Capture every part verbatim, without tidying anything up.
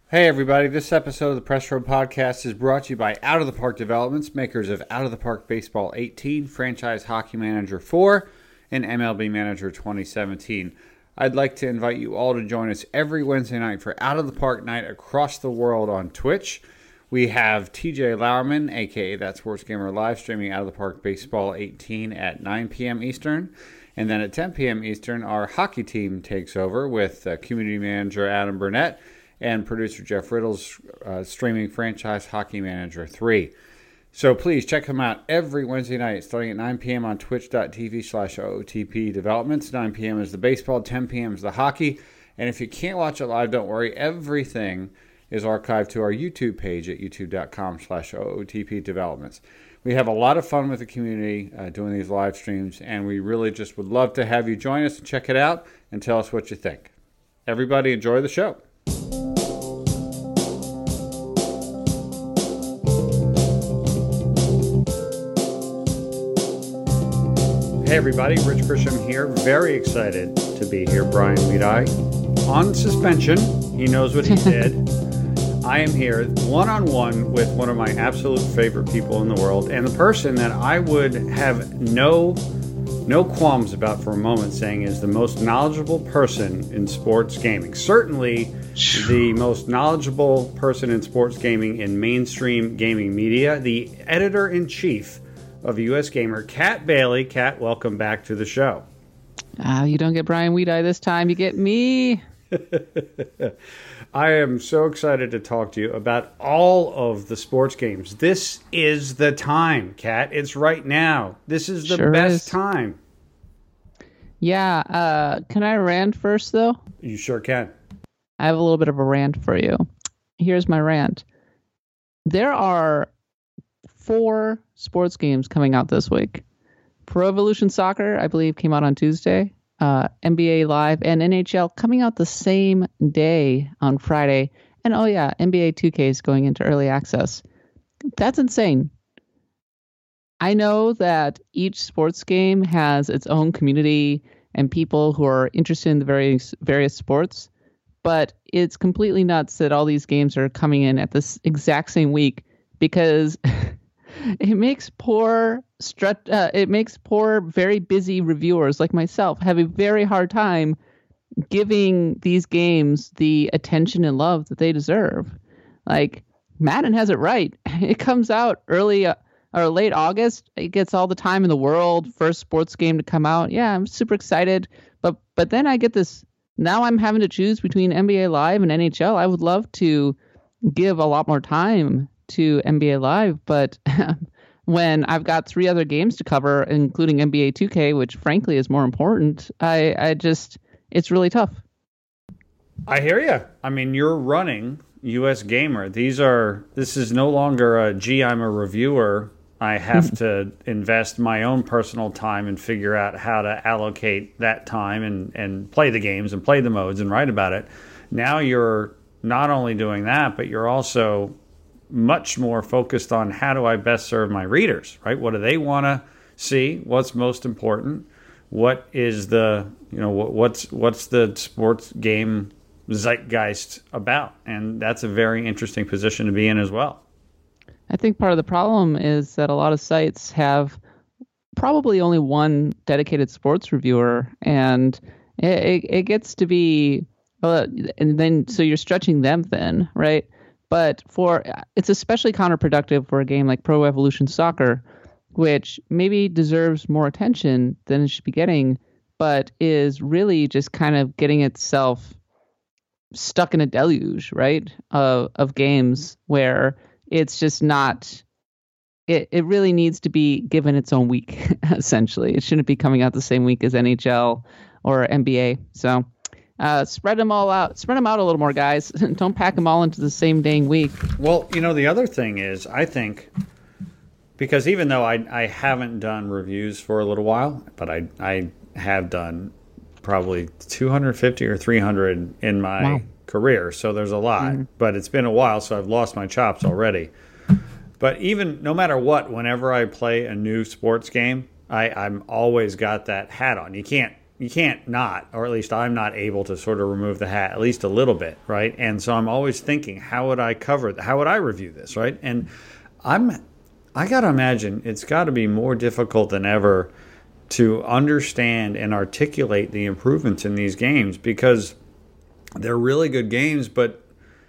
Hey everybody, this episode of the Press Row Podcast is brought to you by Out of the Park Developments, makers of Out of the Park Baseball eighteen, Franchise Hockey Manager four, and M L B Manager twenty seventeen. I'd like to invite you all to join us every Wednesday night for Out of the Park Night across the world on Twitch. We have T J Lauerman, aka That Sports Gamer, live streaming Out of the Park Baseball eighteen at nine p.m. Eastern. And then at ten p.m. Eastern, our hockey team takes over with uh, Community Manager Adam Burnett and producer Jeff Riddles uh, streaming Franchise Hockey Manager three. So please check them out every Wednesday night starting at nine p.m. on twitch.tv slash OOTP Developments. nine p.m. is the baseball, ten p.m. is the hockey. And if you can't watch it live, don't worry. Everything is archived to our YouTube page at youtube.com slash OOTP Developments. We have a lot of fun with the community uh, doing these live streams, and we really just would love to have you join us and check it out and tell us what you think. Everybody enjoy the show. Hey everybody, Rich Grisham here. Very excited to be here. Brian Weedeye on suspension. He knows what he did. I am here one-on-one with one of my absolute favorite people in the world, and the person that I would have no no qualms about for a moment saying is the most knowledgeable person in sports gaming. Certainly the most knowledgeable person in sports gaming in mainstream gaming media, the editor-in-chief of U S Gamer, Kat Bailey. Kat, welcome back to the show. Ah, uh, you don't get Brian Weedeye this time. You get me. I am so excited to talk to you about all of the sports games. This is the time, Kat. It's right now. This is the sure best is. time. Yeah. Uh, can I rant first, though? You sure can. I have a little bit of a rant for you. Here's my rant. There are four sports games coming out this week. Pro Evolution Soccer, I believe, came out on Tuesday. Uh, N B A Live and N H L coming out the same day on Friday. And oh yeah, N B A two K is going into early access. That's insane. I know that each sports game has its own community and people who are interested in the various various sports, but it's completely nuts that all these games are coming in at this exact same week because it makes poor strut. Uh, it makes poor, very busy reviewers like myself have a very hard time giving these games the attention and love that they deserve. Like Madden has it right. It comes out early uh, or late August. It gets all the time in the world. First sports game to come out. Yeah, I'm super excited. But but then I get this. Now I'm having to choose between N B A Live and N H L. I would love to give a lot more time to N B A Live, but when I've got three other games to cover, including N B A two K, which frankly is more important, I, I just, it's really tough. I hear you. I mean, you're running U S Gamer. These are, this is no longer a, gee, I'm a reviewer. I have to invest my own personal time and figure out how to allocate that time and, and play the games and play the modes and write about it. Now you're not only doing that, but you're also much more focused on how do I best serve my readers, right? What do they want to see? What's most important? What is the, you know, what, what's what's the sports game zeitgeist about? And that's a very interesting position to be in as well. I think part of the problem is that a lot of sites have probably only one dedicated sports reviewer, and it, it, it gets to be, uh, and then so you're stretching them thin, right? But for it's especially counterproductive for a game like Pro Evolution Soccer, which maybe deserves more attention than it should be getting, but is really just kind of getting itself stuck in a deluge, right, of of games where it's just not. It it really needs to be given its own week. Essentially, it shouldn't be coming out the same week as N H L or N B A. So. Uh, spread them all out. Spread them out a little more, guys. Don't pack them all into the same dang week. Well, you know, the other thing is, I think, because even though I, I haven't done reviews for a little while, but I, I have done probably two hundred fifty or three hundred in my wow. career, so there's a lot. Mm-hmm. But it's been a while, so I've lost my chops already. But even no matter what, whenever I play a new sports game, I, I'm always got that hat on. You can't you can't not, or at least I'm not able to sort of remove the hat at least a little bit, right? And so I'm always thinking, how would I cover it? How would I review this, right? And I'm I got to imagine it's got to be more difficult than ever to understand and articulate the improvements in these games, because they're really good games, but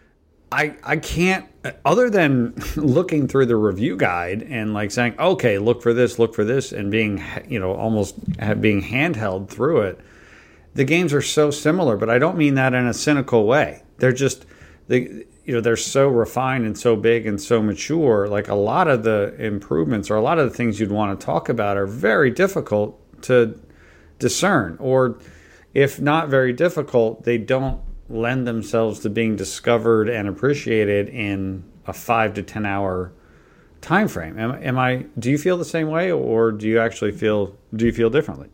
I I can't, other than looking through the review guide and like saying, okay, look for this, look for this, and being, you know, almost being handheld through it. The games are so similar, but I don't mean that in a cynical way. They're just, they, you know, they're so refined and so big and so mature. Like a lot of the improvements or a lot of the things you'd want to talk about are very difficult to discern, or if not very difficult, they don't lend themselves to being discovered and appreciated in a five to ten hour time frame. Am, am I? Do you feel the same way, or do you actually feel? Do you feel differently?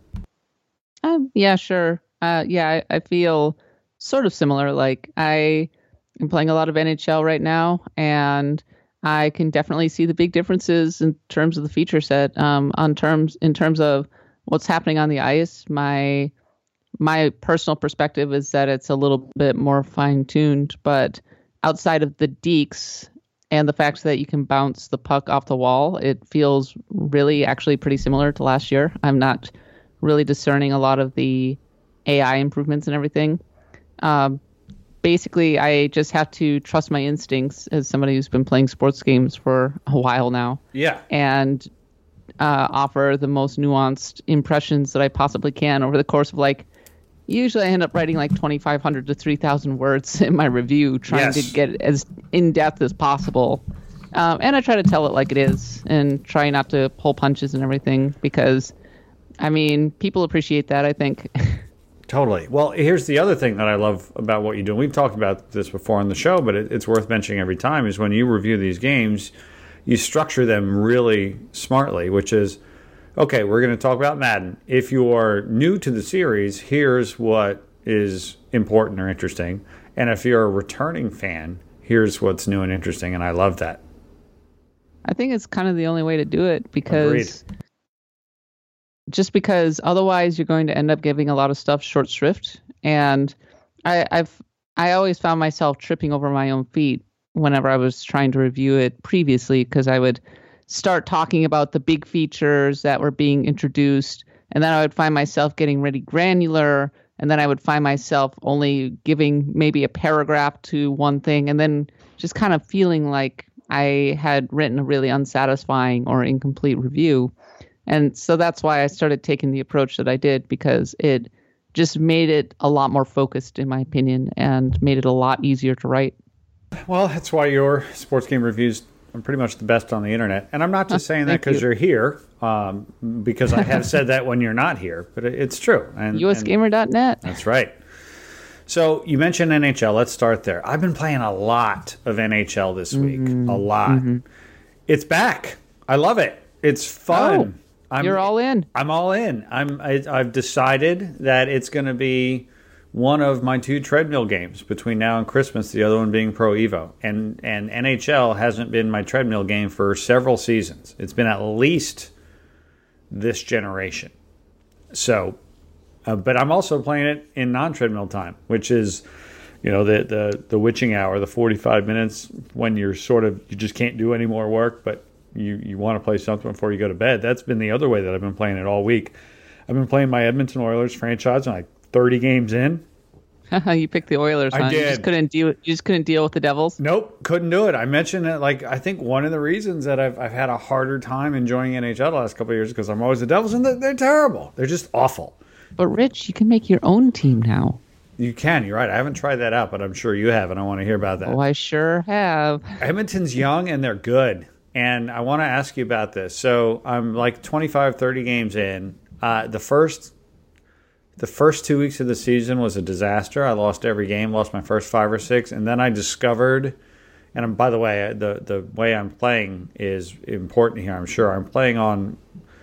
Um, yeah, sure. Uh, yeah, I, I feel sort of similar. Like I am playing a lot of N H L right now, and I can definitely see the big differences in terms of the feature set. Um, on terms in terms of what's happening on the ice, my My personal perspective is that it's a little bit more fine-tuned, but outside of the deeks and the fact that you can bounce the puck off the wall, it feels really actually pretty similar to last year. I'm not really discerning a lot of the A I improvements and everything. Um, basically, I just have to trust my instincts as somebody who's been playing sports games for a while now. Yeah. And uh, offer the most nuanced impressions that I possibly can over the course of like, usually I end up writing like twenty-five hundred to three thousand words in my review, trying yes. to get it as in-depth as possible. Um, and I try to tell it like it is and try not to pull punches and everything because, I mean, people appreciate that, I think. Totally. Well, here's the other thing that I love about what you do. We've talked about this before on the show, but it, it's worth mentioning every time, is when you review these games, you structure them really smartly, which is, okay, we're going to talk about Madden. If you are new to the series, here's what is important or interesting. And if you're a returning fan, here's what's new and interesting. And I love that. I think it's kind of the only way to do it, because Agreed. just because otherwise you're going to end up giving a lot of stuff short shrift. And I, I've I always found myself tripping over my own feet whenever I was trying to review it previously, because I would start talking about the big features that were being introduced, and then I would find myself getting really granular, and then I would find myself only giving maybe a paragraph to one thing, and then just kind of feeling like I had written a really unsatisfying or incomplete review. And so that's why I started taking the approach that I did, because it just made it a lot more focused, in my opinion, and made it a lot easier to write. Well, that's why your sports game reviews are pretty much the best on the internet. And I'm not just saying that because you. you're here, um, because I have said that when you're not here, but it, it's true. And, U S gamer dot net. That's right. So you mentioned N H L. Let's start there. I've been playing a lot of N H L this week. Mm-hmm. A lot. Mm-hmm. It's back. I love it. It's fun. Oh, I'm, you're all in. I'm all in. I'm. I, I've decided that it's going to be one of my two treadmill games between now and Christmas, the other one being Pro Evo. And and N H L hasn't been my treadmill game for several seasons. It's been at least this generation. So, uh, but I'm also playing it in non-treadmill time, which is, you know, the, the, the witching hour, the forty-five minutes when you're sort of, you just can't do any more work, but you, you want to play something before you go to bed. That's been the other way that I've been playing it all week. I've been playing my Edmonton Oilers franchise, and like thirty games in. You picked the Oilers, huh? I did. You just couldn't deal. You just couldn't deal with the Devils. Nope, couldn't do it. I mentioned it. Like I think one of the reasons that I've I've had a harder time enjoying N H L the last couple of years because I'm always the Devils, and they're, they're terrible. They're just awful. But Rich, you can make your own team now. You can. You're right. I haven't tried that out, but I'm sure you have, and I want to hear about that. Oh, I sure have. Edmonton's young and they're good, and I want to ask you about this. So I'm like twenty-five, thirty games in. Uh, the first. The first two weeks of the season was a disaster. I lost every game, lost my first five or six, and then I discovered, and I'm, by the way, the, the way I'm playing is important here, I'm sure. I'm playing on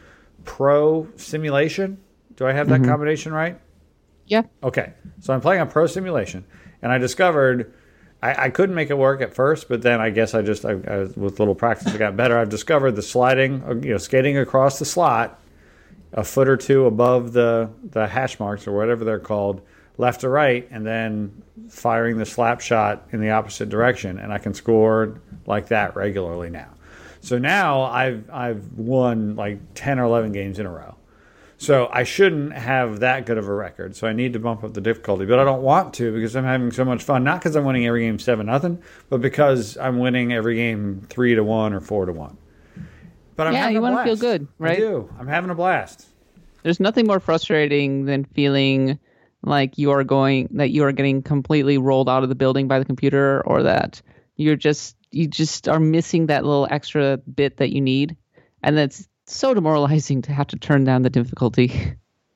Pro Simulation. Do I have that mm-hmm. combination right? Yeah. Okay. So I'm playing on Pro Simulation, and I discovered I, I couldn't make it work at first, but then I guess I just, I, I, with little practice, I got better. I've discovered the sliding, you know, skating across the slot a foot or two above the, the hash marks or whatever they're called, left to right, and then firing the slap shot in the opposite direction, and I can score like that regularly now. So now I've I've won like ten or eleven games in a row. So I shouldn't have that good of a record. So I need to bump up the difficulty, but I don't want to because I'm having so much fun. Not because I'm winning every game seven nothing, but because I'm winning every game three to one or four to one. But I'm yeah, having you a want blast. to feel good, right? I do. I'm having a blast. There's nothing more frustrating than feeling like you are going that you are getting completely rolled out of the building by the computer, or that you're just you just are missing that little extra bit that you need, and that's so demoralizing to have to turn down the difficulty.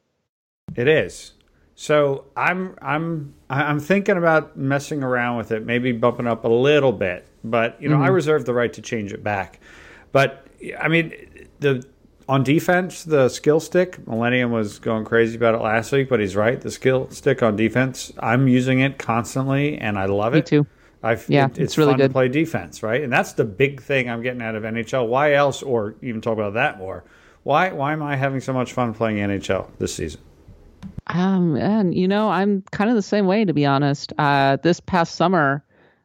It is. So I'm I'm I'm thinking about messing around with it, maybe bumping up a little bit, but you know, mm-hmm. I reserve the right to change it back. But I mean, the on defense, the skill stick, Millennium was going crazy about it last week, but he's right. The skill stick on defense, I'm using it constantly, and I love it. Me too. I've, yeah, it, it's, it's really fun good to play defense, right? And that's the big thing I'm getting out of N H L. Why else, or even talk about that more? Why why am I having so much fun playing N H L this season? Um, and you know, I'm kind of the same way, to be honest. Uh, this past summer,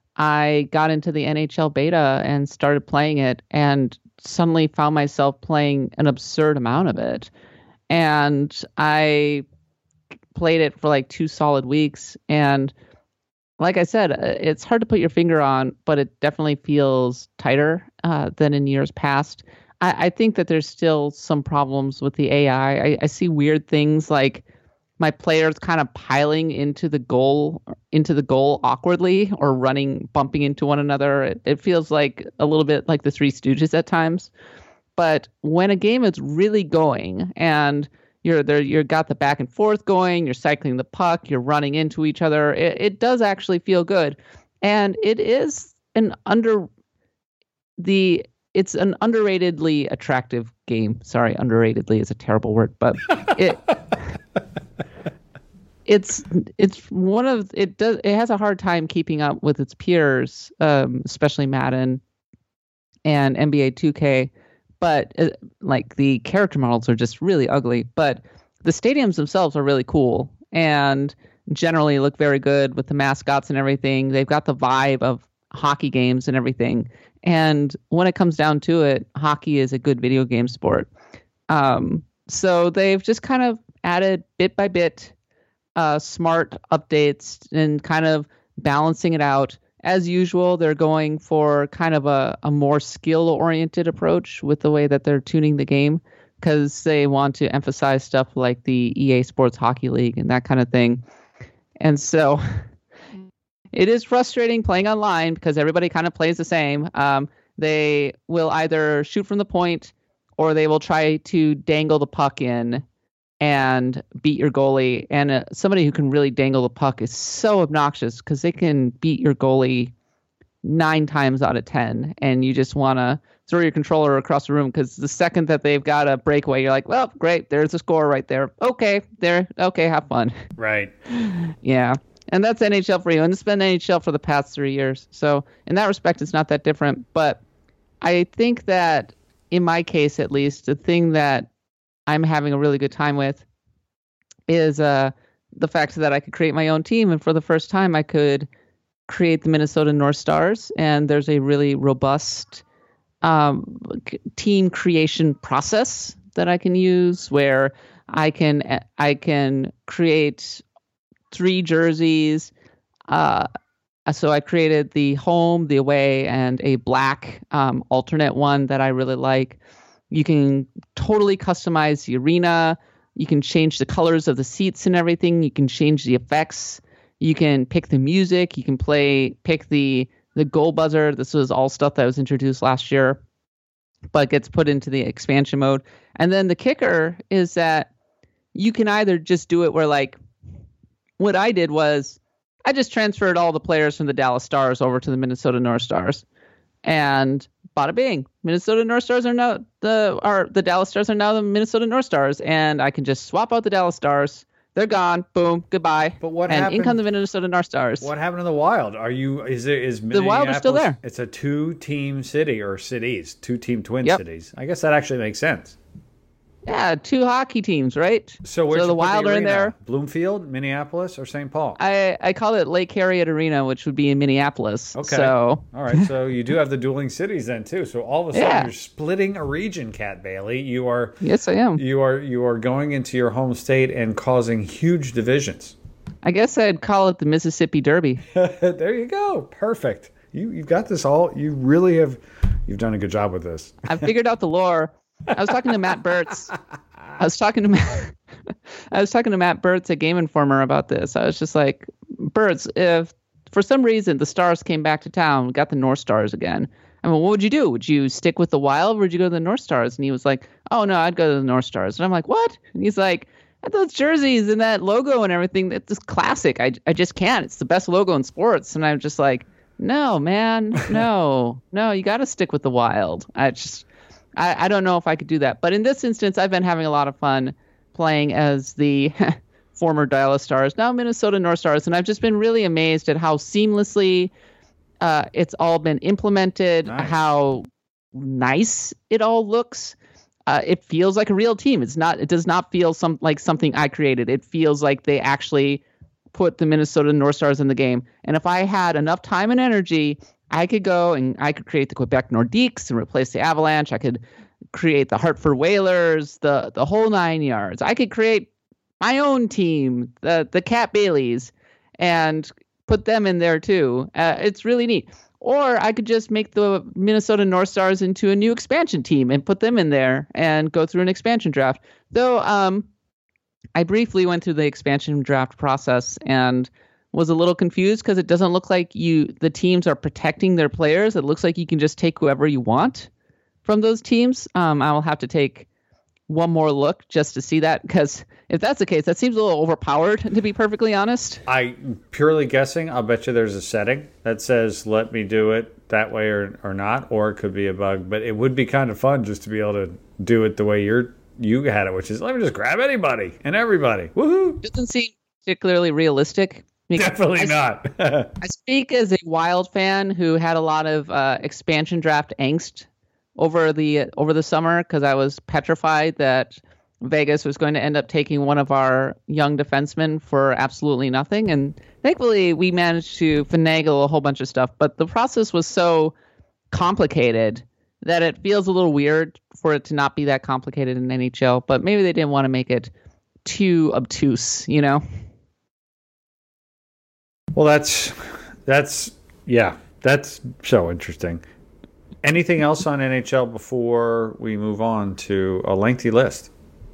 I got into the N H L beta and started playing it, and suddenly found myself playing an absurd amount of it. And I played it for like two solid weeks, and like I said, it's hard to put your finger on, but it definitely feels tighter uh, than in years past. I, I think that there's still some problems with the A I. I, I see weird things like my players kind of piling into the goal, into the goal awkwardly, or running, bumping into one another. It, it feels like a little bit like the Three Stooges at times. But when a game is really going and You're there. You've got the back and forth going. You're cycling the puck. You're running into each other. It, it does actually feel good, and it is an under the. It's an underratedly attractive game. Sorry, underratedly is a terrible word, but it. it's it's one of it does it has a hard time keeping up with its peers, um, especially Madden and N B A two K. But uh, like the character models are just really ugly. But the stadiums themselves are really cool and generally look very good with the mascots and everything. They've got the vibe of hockey games and everything. And when it comes down to it, hockey is a good video game sport. Um, so they've just kind of added bit by bit uh, smart updates and kind of balancing it out. As usual, they're going for kind of a, a more skill-oriented approach with the way that they're tuning the game, because they want to emphasize stuff like the E A Sports Hockey League and that kind of thing. And so it is frustrating playing online because everybody kind of plays the same. Um, they will either shoot from the point or they will try to dangle the puck in and beat your goalie. And uh, somebody who can really dangle the puck is so obnoxious because they can beat your goalie nine times out of ten. And you just want to throw your controller across the room because the second that they've got a breakaway, you're like, well, great, there's a score right there. Okay, there. Okay, have fun. Right. Yeah. And that's N H L for you. And it's been N H L for the past three years. So in that respect, it's not that different. But I think that in my case, at least, the thing that I'm having a really good time with is uh, the fact that I could create my own team. And for the first time, I could create the Minnesota North Stars. And there's a really robust um, team creation process that I can use where I can I can create three jerseys. Uh, so I created the home, the away, and a black um, alternate one that I really like. You can totally customize the arena. You can change the colors of the seats and everything. You can change the effects. You can pick the music. You can play, pick the the goal buzzer. This was all stuff that was introduced last year, but gets put into the expansion mode. And then the kicker is that you can either just do it where, like, what I did was I just transferred all the players from the Dallas Stars over to the Minnesota North Stars, and bada bing, Minnesota North Stars are now the are the Dallas Stars are now the Minnesota North Stars, and I can just swap out the Dallas Stars. They're gone. Boom. Goodbye. But what and happened? in come the Minnesota North Stars. What happened to the Wild? Are you? Is it? Is the Wild are still there? It's a two-team city or cities, two-team twin yep. cities. I guess that actually makes sense. Yeah, two hockey teams, right? So where'd so you the put Wild the are in arena? there. Bloomfield, Minneapolis, or Saint Paul? I, I call it Lake Harriet Arena, which would be in Minneapolis. Okay. So All right. So you do have the dueling cities then too. So all of a sudden Yeah. you're splitting a region, Cat Bailey. You are yes, I am. you are you are going into your home state and causing huge divisions. I guess I'd call it the Mississippi Derby. There you go. Perfect. You you've got this all. You really have. You've done a good job with this. I figured out the lore. I was talking to Matt Burtz. I was talking to Matt. I was talking to Matt Burtz at Game Informer about this. I was just like, Burtz, if for some reason the Stars came back to town, got the North Stars again, I mean, what would you do? Would you stick with the Wild or would you go to the North Stars? And he was like, oh, no, I'd go to the North Stars. And I'm like, what? And he's like, those jerseys and that logo and everything, that's just classic. I, I just can't. It's the best logo in sports. And I'm just like, no, man, no, no, you got to stick with the Wild. I just, I, I don't know if I could do that. But in this instance, I've been having a lot of fun playing as the former Dallas Stars, now Minnesota North Stars. And I've just been really amazed at how seamlessly uh, it's all been implemented, Nice. how nice it all looks. Uh, it feels like a real team. It's not. It does not feel some like something I created. It feels like they actually put the Minnesota North Stars in the game. And if I had enough time and energy, I could go and I could create the Quebec Nordiques and replace the Avalanche. I could create the Hartford Whalers, the the whole nine yards. I could create my own team, the the Cat Baileys, and put them in there too. Uh, it's really neat. Or I could just make the Minnesota North Stars into a new expansion team and put them in there and go through an expansion draft. Though um, I briefly went through the expansion draft process and was a little confused because it doesn't look like you the teams are protecting their players. It looks like you can just take whoever you want from those teams. Um, I will have to take one more look just to see that, because if that's the case, that seems a little overpowered, to be perfectly honest. I purely guessing. I'll bet you there's a setting that says let me do it that way or, or not, or it could be a bug. But it would be kind of fun just to be able to do it the way you're you had it, which is let me just grab anybody and everybody. Woohoo! Doesn't seem particularly realistic. Definitely I, not. I speak as a Wild fan who had a lot of uh, expansion draft angst over the over the summer because I was petrified that Vegas was going to end up taking one of our young defensemen for absolutely nothing. And thankfully, we managed to finagle a whole bunch of stuff. But the process was so complicated that it feels a little weird for it to not be that complicated in N H L. But maybe they didn't want to make it too obtuse, you know? Well, that's that's yeah, that's so interesting. Anything else on N H L before we move on to a lengthy list?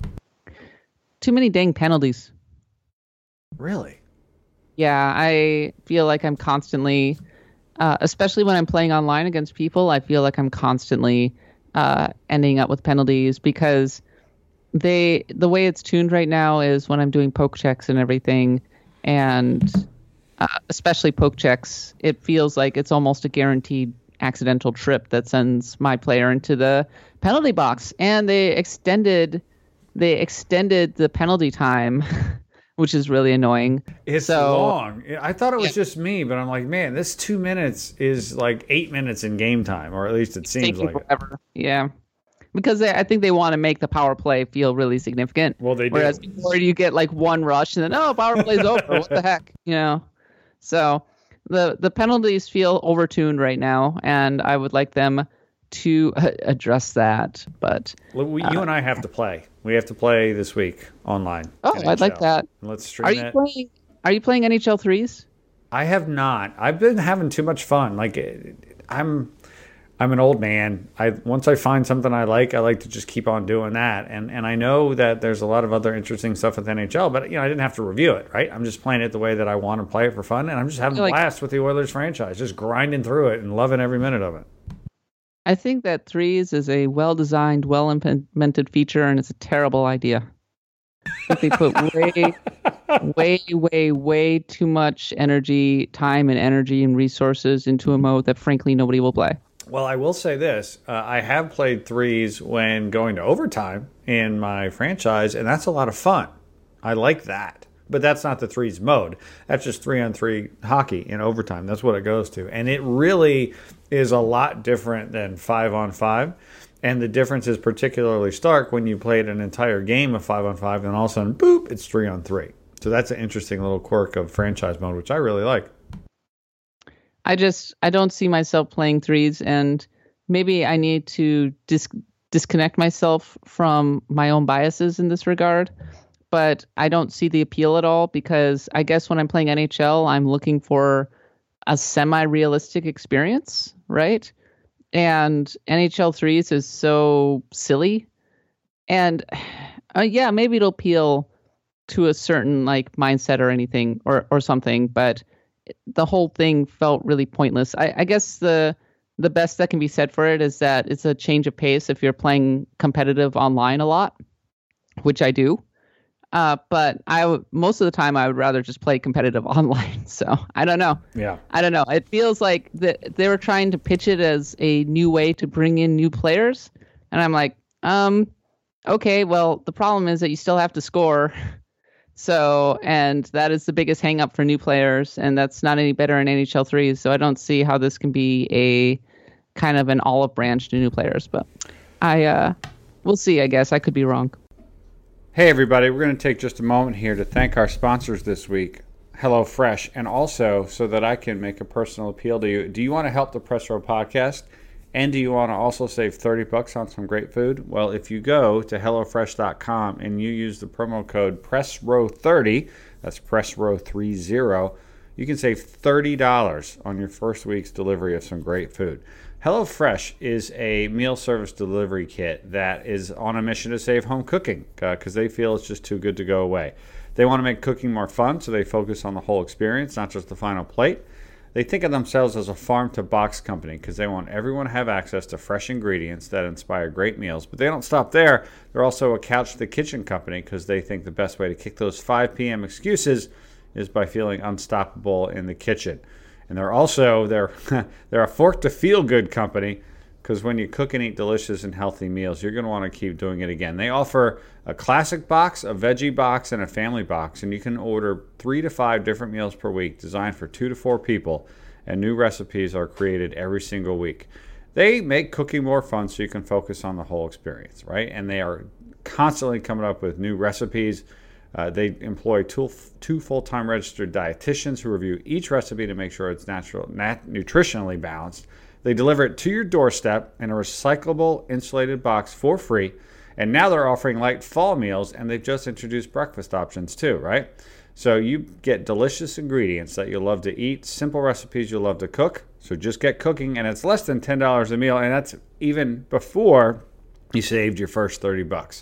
Too many dang penalties. Really? Yeah, I feel like I'm constantly, uh, especially when I'm playing online against people, I feel like I'm constantly uh, ending up with penalties because they the way it's tuned right now is when I'm doing poke checks and everything, and uh, especially poke checks, it feels like it's almost a guaranteed accidental trip that sends my player into the penalty box. And they extended they extended the penalty time, which is really annoying. It's so, long. I thought it was yeah. just me, but I'm like, man, this two minutes is like eight minutes in game time, or at least it it's seems taking like it. forever. Yeah. Because they, I think they want to make the power play feel really significant. Well, they do. Whereas before you get like one rush and then, oh, power play's over. What the heck? You know? So the the penalties feel overtuned right now, and I would like them to uh, address that. But Well, we, uh, you and I have to play. We have to play this week online. oh, N H L. I'd like that. Let's stream Are you it. playing? Are you playing N H L threes? I have not. I've been having too much fun. Like I'm, I'm an old man. I once I find something I like, I like to just keep on doing that. And and I know that there's a lot of other interesting stuff with N H L, but you know I didn't have to review it, right? I'm just playing it the way that I want to play it for fun, and I'm just having a Like- blast with the Oilers franchise, just grinding through it and loving every minute of it. I think that threes is a well-designed, well-implemented feature, and it's a terrible idea. I think they put way, way, way, way too much energy, time, and energy and resources into a mode that, frankly, nobody will play. Well, I will say this. Uh, I have played threes when going to overtime in my franchise, and that's a lot of fun. I like that. But that's not the threes mode. That's just three-on-three hockey in overtime. That's what it goes to. And it really is a lot different than five-on-five. And the difference is particularly stark when you played an entire game of five on five, and all of a sudden, boop, it's three on three. So that's an interesting little quirk of franchise mode, which I really like. I just, I don't see myself playing threes, and maybe I need to dis- disconnect myself from my own biases in this regard. But I don't see the appeal at all, because I guess when I'm playing N H L, I'm looking for a semi-realistic experience, right? And N H L threes is so silly. And uh, yeah, maybe it'll appeal to a certain like mindset or anything or, or something, but the whole thing felt really pointless. I, I guess the the best that can be said for it is that it's a change of pace if you're playing competitive online a lot, which I do. Uh, but I w- most of the time I would rather just play competitive online. So I don't know. Yeah, I don't know. It feels like that they were trying to pitch it as a new way to bring in new players, and I'm like, um, okay. Well, the problem is that you still have to score. So, and that is the biggest hang up for new players, and that's not any better in N H L threes. So I don't see how this can be a kind of an olive branch to new players, but I, uh, we'll see, I guess. I could be wrong. Hey, everybody. We're going to take just a moment here to thank our sponsors this week, HelloFresh, and also so that I can make a personal appeal to you. Do you want to help the Press Row podcast? And do you want to also save thirty bucks on some great food? Well, if you go to hello fresh dot com and you use the promo code press row thirty, that's press row thirty, you can save thirty dollars on your first week's delivery of some great food. HelloFresh is a meal service delivery kit that is on a mission to save home cooking because uh, they feel it's just too good to go away. They want to make cooking more fun, so they focus on the whole experience, not just the final plate. They think of themselves as a farm-to-box company because they want everyone to have access to fresh ingredients that inspire great meals. But they don't stop there. They're also a couch-to-the-kitchen company because they think the best way to kick those five p.m. excuses is by feeling unstoppable in the kitchen. And they're also they're they're a fork-to-feel-good company because when you cook and eat delicious and healthy meals, you're going to want to keep doing it again. They offer a classic box, a veggie box, and a family box, and you can order three to five different meals per week designed for two to four people, and new recipes are created every single week. They make cooking more fun so you can focus on the whole experience, right? And they are constantly coming up with new recipes. Uh, they employ two, two full-time registered dietitians who review each recipe to make sure it's natural, nat- nutritionally balanced. They deliver it to your doorstep in a recyclable, insulated box for free. And now they're offering light fall meals, and they've just introduced breakfast options too, right? So you get delicious ingredients that you'll love to eat, simple recipes you'll love to cook. So just get cooking, and it's less than ten dollars a meal, and that's even before you saved your first thirty bucks.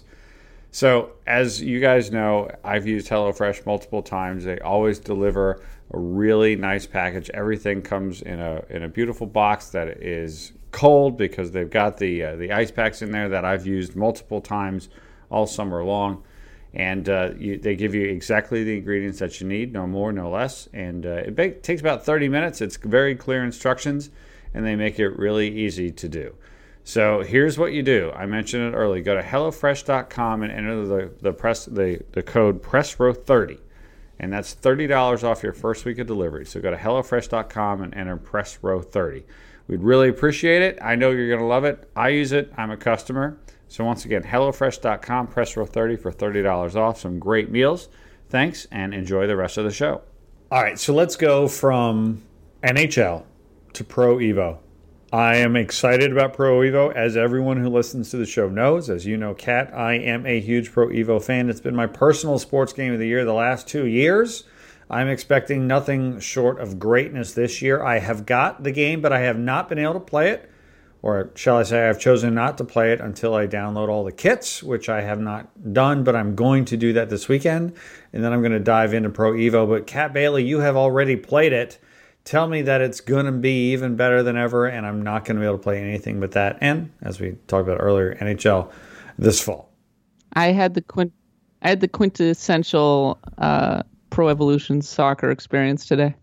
So as you guys know, I've used HelloFresh multiple times. They always deliver a really nice package. Everything comes in a in a beautiful box that is cold because they've got the uh, the ice packs in there that I've used multiple times all summer long. And uh, you, they give you exactly the ingredients that you need, no more, no less. And uh, it ba- takes about thirty minutes. It's very clear instructions, and they make it really easy to do. So here's what you do. I mentioned it earlier. Go to hello fresh dot com and enter the the press the, the code press row thirty, and that's thirty dollars off your first week of delivery. So go to hello fresh dot com and enter press row thirty. We'd really appreciate it. I know you're going to love it. I use it. I'm a customer. So once again, hello fresh dot com, press row thirty for thirty dollars off. Some great meals. Thanks, and enjoy the rest of the show. All right, so let's go from N H L to Pro Evo. I am excited about Pro Evo, as everyone who listens to the show knows. As you know, Kat, I am a huge Pro Evo fan. It's been my personal sports game of the year the last two years. I'm expecting nothing short of greatness this year. I have got the game, but I have not been able to play it. Or shall I say, I've chosen not to play it until I download all the kits, which I have not done, but I'm going to do that this weekend. And then I'm going to dive into Pro Evo. But Kat Bailey, you have already played it. Tell me that it's going to be even better than ever, and I'm not going to be able to play anything but that. And, as we talked about earlier, N H L this fall. I had the quint- I had the quintessential uh, Pro Evolution Soccer experience today.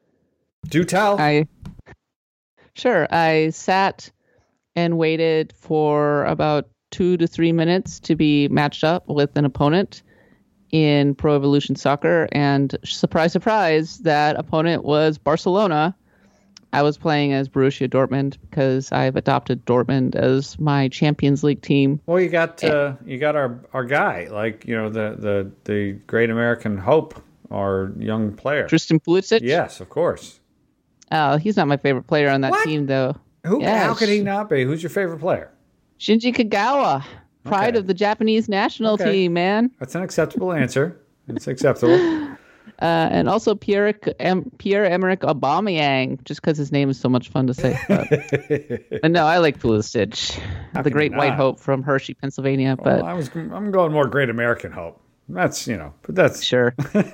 Do tell. I Sure. I sat and waited for about two to three minutes to be matched up with an opponent in Pro Evolution Soccer, and surprise, surprise, that opponent was Barcelona, I was playing as Borussia Dortmund because I've adopted Dortmund as my Champions League team. Well, you got uh, you got our, our guy, like, you know, the, the, the great American hope, our young player. Tristan Pulisic? Yes, of course. Oh, he's not my favorite player on that What? team, though. Who? Yeah, How could he not be? Who's your favorite player? Shinji Kagawa, pride Okay. of the Japanese national Okay. team, man. That's an acceptable answer. It's acceptable. Uh, and also Pierre em, Pierre Emerick Aubameyang, just because his name is so much fun to say. But, but no, I like Pulisic, How the can great you white not? hope from Hershey, Pennsylvania. But Well, I was I'm going more great American hope. That's, you know, but that's sure.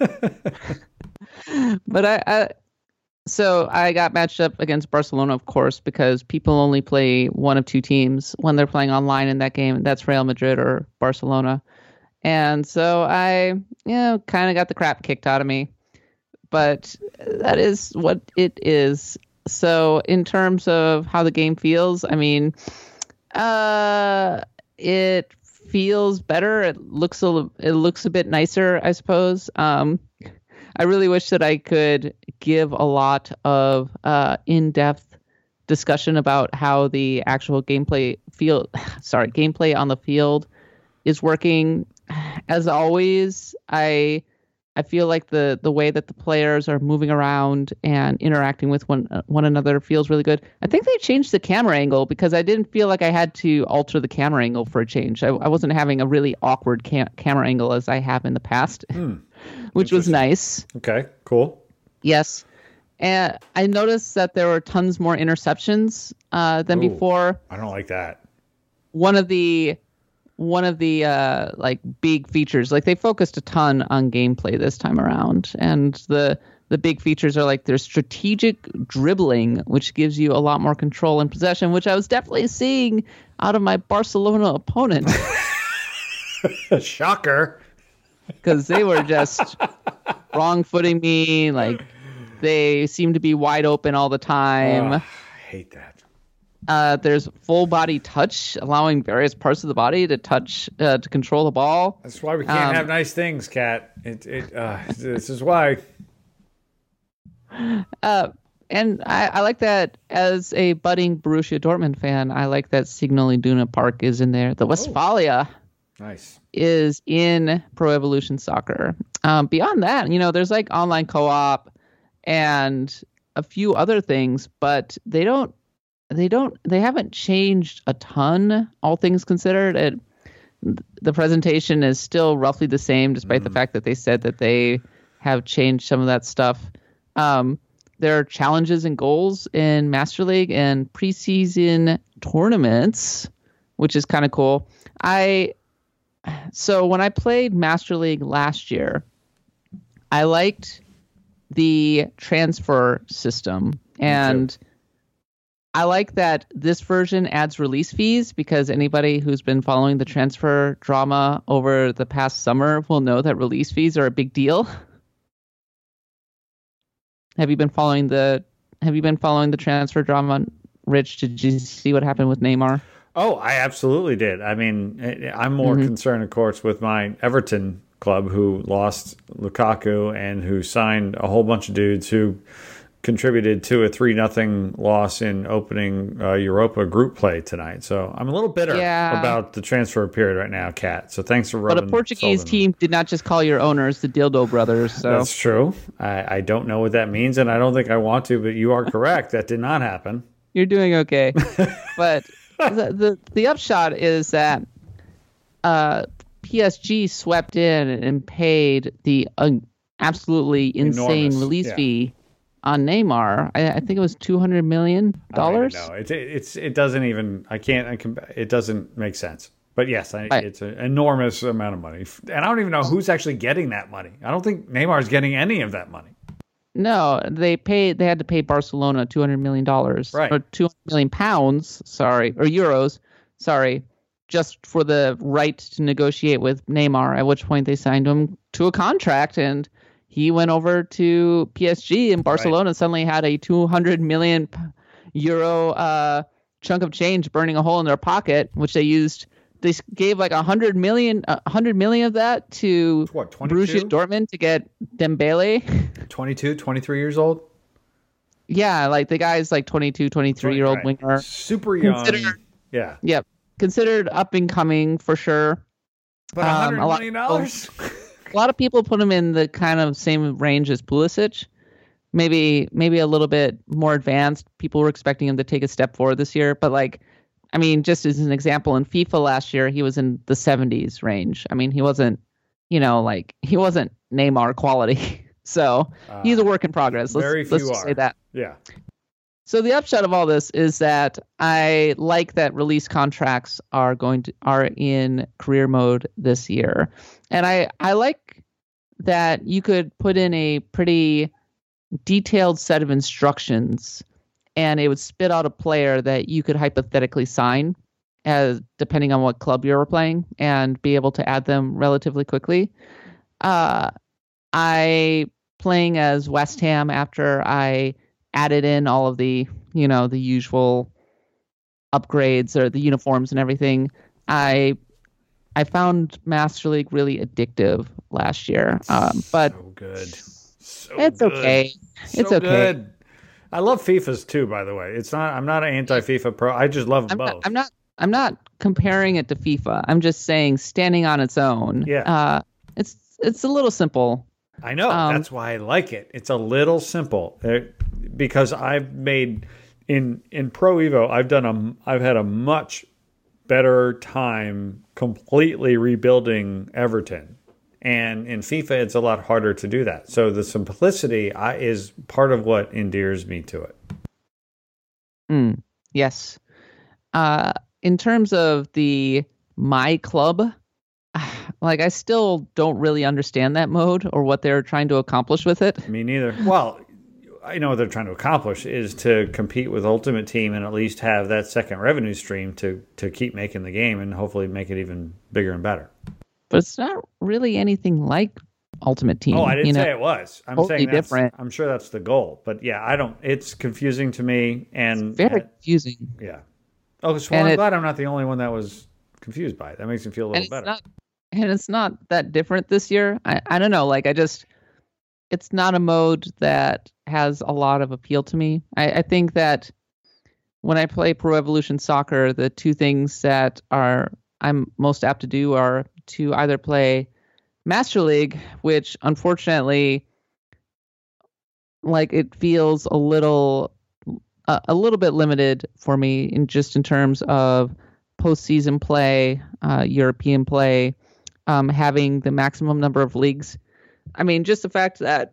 But I, I, so I got matched up against Barcelona, of course, because people only play one of two teams when they're playing online in that game. That's Real Madrid or Barcelona. And so I, you know, kind of got the crap kicked out of me. But that is what it is. So in terms of how the game feels, I mean, uh, it feels better. It looks a it looks a bit nicer, I suppose. Um, I really wish that I could give a lot of uh, in-depth discussion about how the actual gameplay field, sorry, gameplay on the field is working. As always, I I feel like the the way that the players are moving around and interacting with one one another feels really good. I think they changed the camera angle because I didn't feel like I had to alter the camera angle for a change. I, I wasn't having a really awkward cam- camera angle as I have in the past, Hmm. which was nice. Okay, cool. Yes. And I noticed that there were tons more interceptions uh, than Ooh. before. I don't like that. One of the one of the uh, like big features, like they focused a ton on gameplay this time around, and the the big features are like there's strategic dribbling, which gives you a lot more control and possession, which I was definitely seeing out of my Barcelona opponent Shocker. because they were just wrong-footing me. Like they seemed to be wide open all the time. Ugh, I hate that. Uh, there's full body touch, allowing various parts of the body to touch uh, to control the ball. That's why we can't Um, have nice things, Kat. It, it, uh, this is why. Uh, and I, I like that as a budding Borussia Dortmund fan. I like that Signal Iduna Park is in there. The Westfalia Nice. is in Pro Evolution Soccer. Um, beyond that, you know, there's like online co-op and a few other things, but they don't, they don't, they haven't changed a ton, all things considered. It, the presentation is still roughly the same, despite the fact that they said that they have changed some of that stuff. Um, there are challenges and goals in Master League and preseason tournaments, which is kind of cool. I so when I played Master League last year, I liked the transfer system, and I like that this version adds release fees because anybody who's been following the transfer drama over the past summer will know that release fees are a big deal. Have you been following the Have you been following the transfer drama, Rich? Did you see what happened with Neymar? Oh, I absolutely did. I mean, I'm more Mhm. concerned, of course, with my Everton club who lost Lukaku and who signed a whole bunch of dudes who contributed to a three nothing loss in opening uh, Europa group play tonight. So I'm a little bitter Yeah. about the transfer period right now, Kat. So thanks for But rubbing a Portuguese salt in. team did not just call your owners the Dildo Brothers. So That's true. I, I don't know what that means, and I don't think I want to, but you are correct. That did not happen. you're doing okay. But the, the the upshot is that uh, P S G swept in and paid the uh, absolutely insane Enormous, release yeah. fee on Neymar. I, I think it was two hundred million dollars. No, it, it's it doesn't even. I can't. I can, it doesn't make sense. But yes, I, Right. it's an enormous amount of money, and I don't even know who's actually getting that money. I don't think Neymar's getting any of that money. No, they paid. They had to pay Barcelona two hundred million dollars, Right. or two hundred million pounds. Sorry, or euros. Sorry, just for the right to negotiate with Neymar. At which point they signed him to a contract, and he went over to P S G, and Barcelona suddenly had a two hundred million euro uh, chunk of change burning a hole in their pocket, which they used. They s- gave like a hundred million, a hundred million of that to What, Borussia twenty-two? Dortmund to get Dembele. twenty-two, twenty-three years old? Yeah, like the guy's like twenty-two, twenty-three year old right. winger. Super young. Considered, yeah. Yep. Considered up and coming for sure. But Um, $100 a lot million of dollars? people- A lot of people put him in the kind of same range as Pulisic. Maybe maybe a little bit more advanced. People were expecting him to take a step forward this year. But like, I mean, just as an example, in FIFA last year, he was in the seventies range. I mean, he wasn't, you know, like he wasn't Neymar quality. So uh, he's a work in progress. Let's, very few let's just are. say that. Yeah. So the upshot of all this is that I like that release contracts are going to are in career mode this year. And I, I like that you could put in a pretty detailed set of instructions and it would spit out a player that you could hypothetically sign as depending on what club you were playing and be able to add them relatively quickly. Uh, I playing as West Ham after I added in all of the, you know, the usual upgrades or the uniforms and everything. I I found Master League really addictive last year, um, but so good, so it's good. okay. So it's okay. Good. I love FIFAs too, by the way. It's not. I'm not an anti-FIFA pro. I just love I'm both. not, I'm not. I'm not comparing it to FIFA. I'm just saying, standing on its own. Yeah. Uh, it's it's a little simple. I know. Um, That's why I like it. It's a little simple uh, because I've made in in Pro Evo. I've done a. I've had a much better time completely rebuilding Everton, and in FIFA it's a lot harder to do that. So the simplicity I, is part of what endears me to it. Mm, yes. Uh, in terms of the My Club, like I still don't really understand that mode or what they're trying to accomplish with it. Me neither. Well, I know what they're trying to accomplish is to compete with Ultimate Team and at least have that second revenue stream to to keep making the game and hopefully make it even bigger and better. But it's not really anything like Ultimate Team. Oh, I didn't you know? say it was. I'm totally saying that's, different. I'm sure that's the goal. But yeah, I don't. It's confusing to me, and It's very uh, confusing. Yeah. Oh, so And I'm it- glad I'm not the only one that was confused by it. That makes me feel a and little it's better. not and it's not that different this year. I, I don't know. Like I just, it's not a mode that has a lot of appeal to me. I, I think that when I play Pro Evolution Soccer, the two things that are I'm most apt to do are to either play Master League, which unfortunately, like it feels a little uh, a little bit limited for me in just in terms of postseason play, uh, European play, um, having the maximum number of leagues. I mean, just the fact that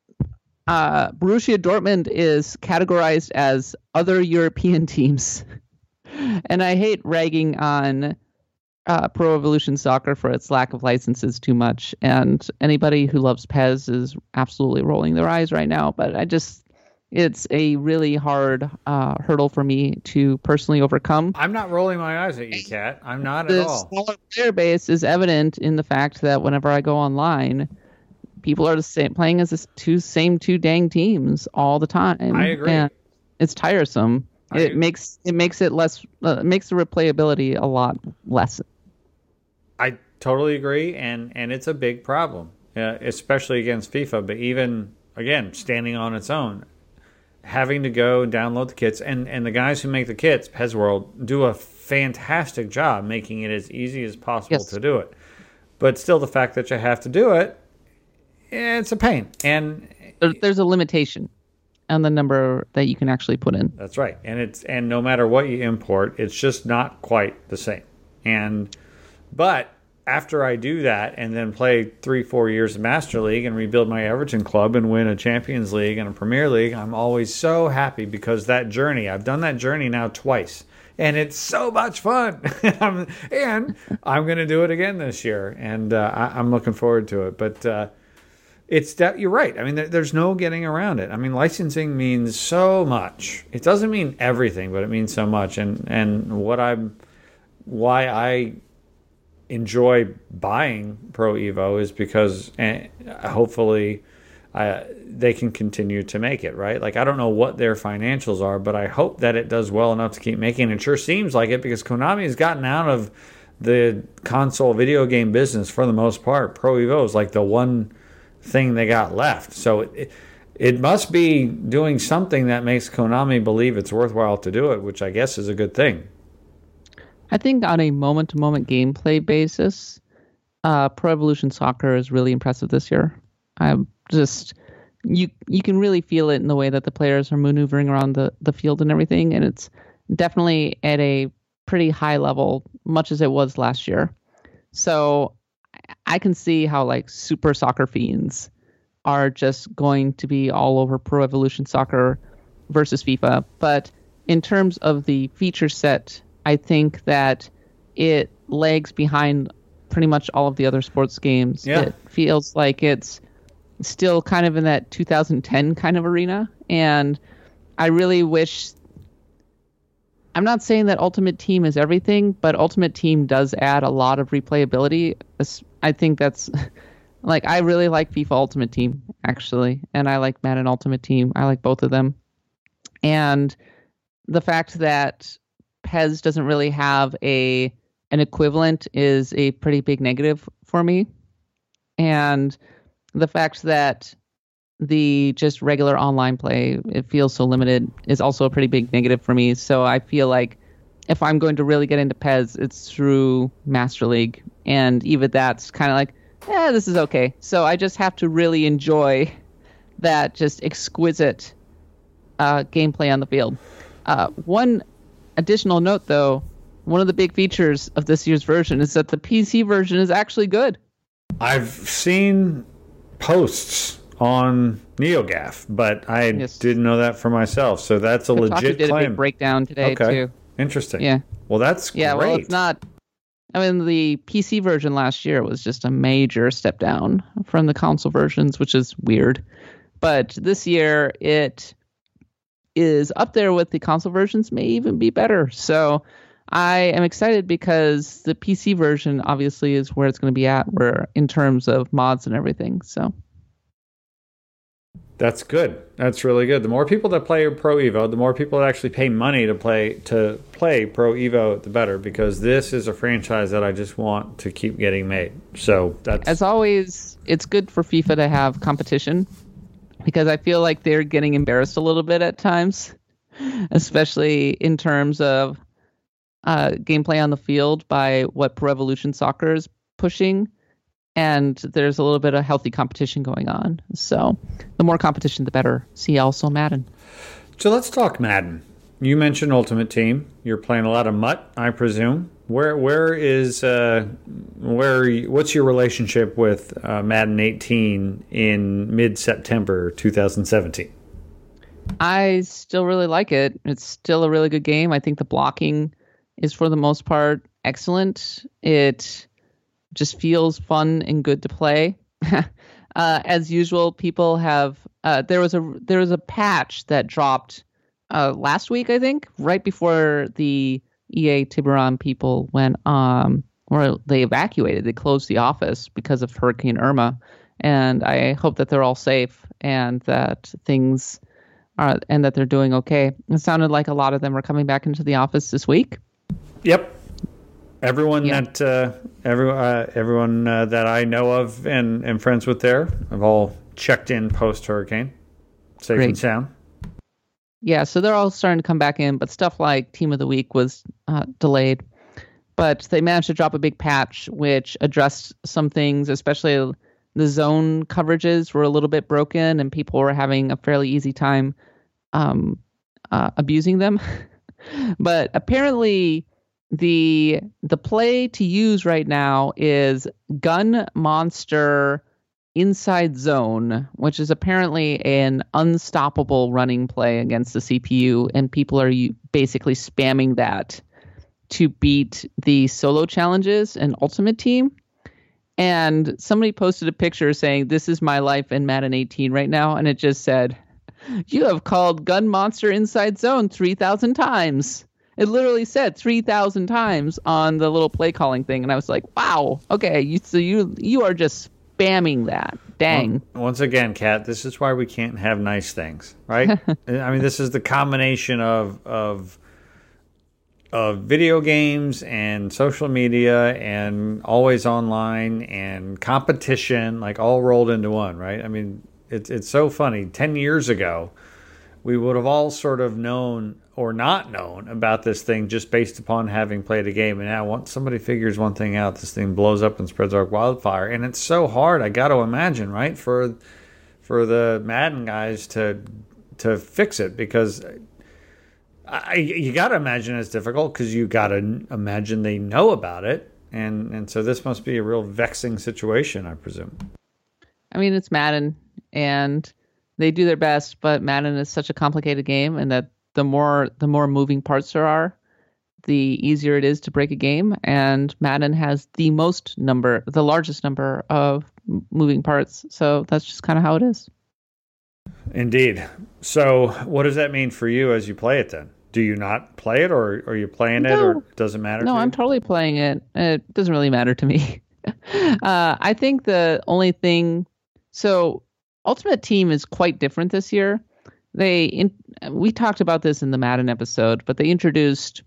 uh, Borussia Dortmund is categorized as other European teams. And I hate ragging on uh, Pro Evolution Soccer for its lack of licenses too much. And anybody who loves P E S is absolutely rolling their eyes right now. But I just, it's a really hard uh, hurdle for me to personally overcome. I'm not rolling my eyes at you, Kat. I'm not The at all. smaller player base is evident in the fact that whenever I go online, people are the same playing as the two same two dang teams all the time. I agree. And it's tiresome. I It agree. makes it makes it less uh, it makes the replayability a lot less. I totally agree, and, and it's a big problem, uh, especially against FIFA. But even, again, standing on its own, having to go and download the kits, and, and the guys who make the kits, P E S World, do a fantastic job making it as easy as possible Yes. to do it. But still, the fact that you have to do it, it's a pain. And There, there's a limitation on the number that you can actually put in. that's right. And it's and no matter what you import, it's just not quite the same. And but after I do that and then play three, four years of Master League and rebuild my Everton club and win a Champions League and a Premier League, I'm always so happy because that journey, I've done that journey now twice. And it's so much fun. I'm- and I'm going to do it again this year. And uh, I, I'm looking forward to it. But uh, it's that you're right. I mean, there, there's no getting around it. I mean, licensing means so much. It doesn't mean everything, but it means so much. And and what I'm, why I enjoy buying Pro Evo is because eh, hopefully uh, they can continue to make it, right? Like, I don't know what their financials are, but I hope that it does well enough to keep making it. It sure seems like it because Konami has gotten out of the console video game business for the most part. Pro Evo is like the one thing they got left. So it, it must be doing something that makes Konami believe it's worthwhile to do it, which I guess is a good thing. I think on a moment-to-moment gameplay basis, uh, Pro Evolution Soccer is really impressive this year. I'm just you you can really feel it in the way that the players are maneuvering around the, the field and everything, and it's definitely at a pretty high level, much as it was last year. So I can see how like super soccer fiends are just going to be all over Pro Evolution Soccer versus FIFA. But in terms of the feature set, I think that it lags behind pretty much all of the other sports games. Yeah. It feels like it's still kind of in that two thousand ten kind of arena. And I really wish... I'm not saying that Ultimate Team is everything, but Ultimate Team does add a lot of replayability. I think that's... Like, I really like FIFA Ultimate Team, actually, and I like Madden Ultimate Team. I like both of them. And the fact that P E S doesn't really have a an equivalent is a pretty big negative for me. And the fact that the just regular online play, it feels so limited, is also a pretty big negative for me. So I feel like if I'm going to really get into P E S, it's through Master League. And even that's kind of like, yeah, this is okay. So I just have to really enjoy that just exquisite uh, gameplay on the field. Uh, one additional note, though, one of the big features of this year's version is that the P C version is actually good. I've seen posts on NeoGAF, but I yes. didn't know that for myself. So that's a Kotaku legit did claim. A big breakdown today, okay. too. Interesting. Yeah. Well, that's yeah, great. Well, it's not... I mean, the P C version last year was just a major step down from the console versions, which is weird. But this year, it is up there with the console versions, may even be better. So I am excited because the P C version obviously is where it's going to be at, where in terms of mods and everything. So that's good. That's really good. The more people that play Pro Evo, the more people that actually pay money to play to play Pro Evo, the better, because this is a franchise that I just want to keep getting made. So that's as always, it's good for FIFA to have competition, because I feel like they're getting embarrassed a little bit at times, especially in terms of uh, gameplay on the field by what Pro Evolution Soccer is pushing. And there's a little bit of healthy competition going on. So the more competition, the better. See also Madden. So let's talk Madden. You mentioned Ultimate Team. You're playing a lot of Mutt, I presume. Where where is uh, where? What's your relationship with uh, Madden eighteen in mid-September twenty seventeen? I still really like it. It's still a really good game. I think the blocking is, for the most part, excellent. It just feels fun and good to play. uh, as usual, people have uh, there was a there was a patch that dropped uh, last week, I think, right before the E A Tiburon people went um or they evacuated. They closed the office because of Hurricane Irma, and I hope that they're all safe and that things are and that they're doing okay. It sounded like a lot of them are coming back into the office this week. Yep. Everyone yeah. that uh, every, uh, everyone uh, that I know of and am friends with there have all checked in post hurricane, safe Great. and sound. Yeah, so they're all starting to come back in, but stuff like Team of the Week was uh, delayed. But they managed to drop a big patch which addressed some things, especially the zone coverages were a little bit broken, and people were having a fairly easy time um, uh, abusing them. But apparently, the the play to use right now is Gun Monster Inside Zone, which is apparently an unstoppable running play against the C P U, and people are basically spamming that to beat the solo challenges and Ultimate Team. And somebody posted a picture saying, "This is my life in Madden eighteen right now," and it just said, "You have called Gun Monster Inside Zone three thousand times." It literally said three thousand times on the little play calling thing, and I was like, "Wow, okay, you, so you you are just spamming that. Dang." Once again, Kat, this is why we can't have nice things, right? I mean, this is the combination of of of video games and social media and always online and competition, like all rolled into one, right? I mean, It's it's so funny. Ten years ago, we would have all sort of known or not known about this thing just based upon having played a game. And now once somebody figures one thing out, this thing blows up and spreads like wildfire. And it's so hard, I got to imagine, right, for for the Madden guys to to fix it, because I, you got to imagine it's difficult, because you got to imagine they know about it. And, and so this must be a real vexing situation, I presume. I mean, it's Madden, and they do their best, but Madden is such a complicated game, and that the more the more moving parts there are, the easier it is to break a game. And Madden has the most number, the largest number of moving parts. So that's just kind of how it is. Indeed. So what does that mean for you as you play it then? Do you not play it, or are you playing no. it, or does it matter? No, to you? I'm totally playing it. It doesn't really matter to me. uh, I think the only thing, so Ultimate Team is quite different this year. They in, we talked about this in the Madden episode, but they introduced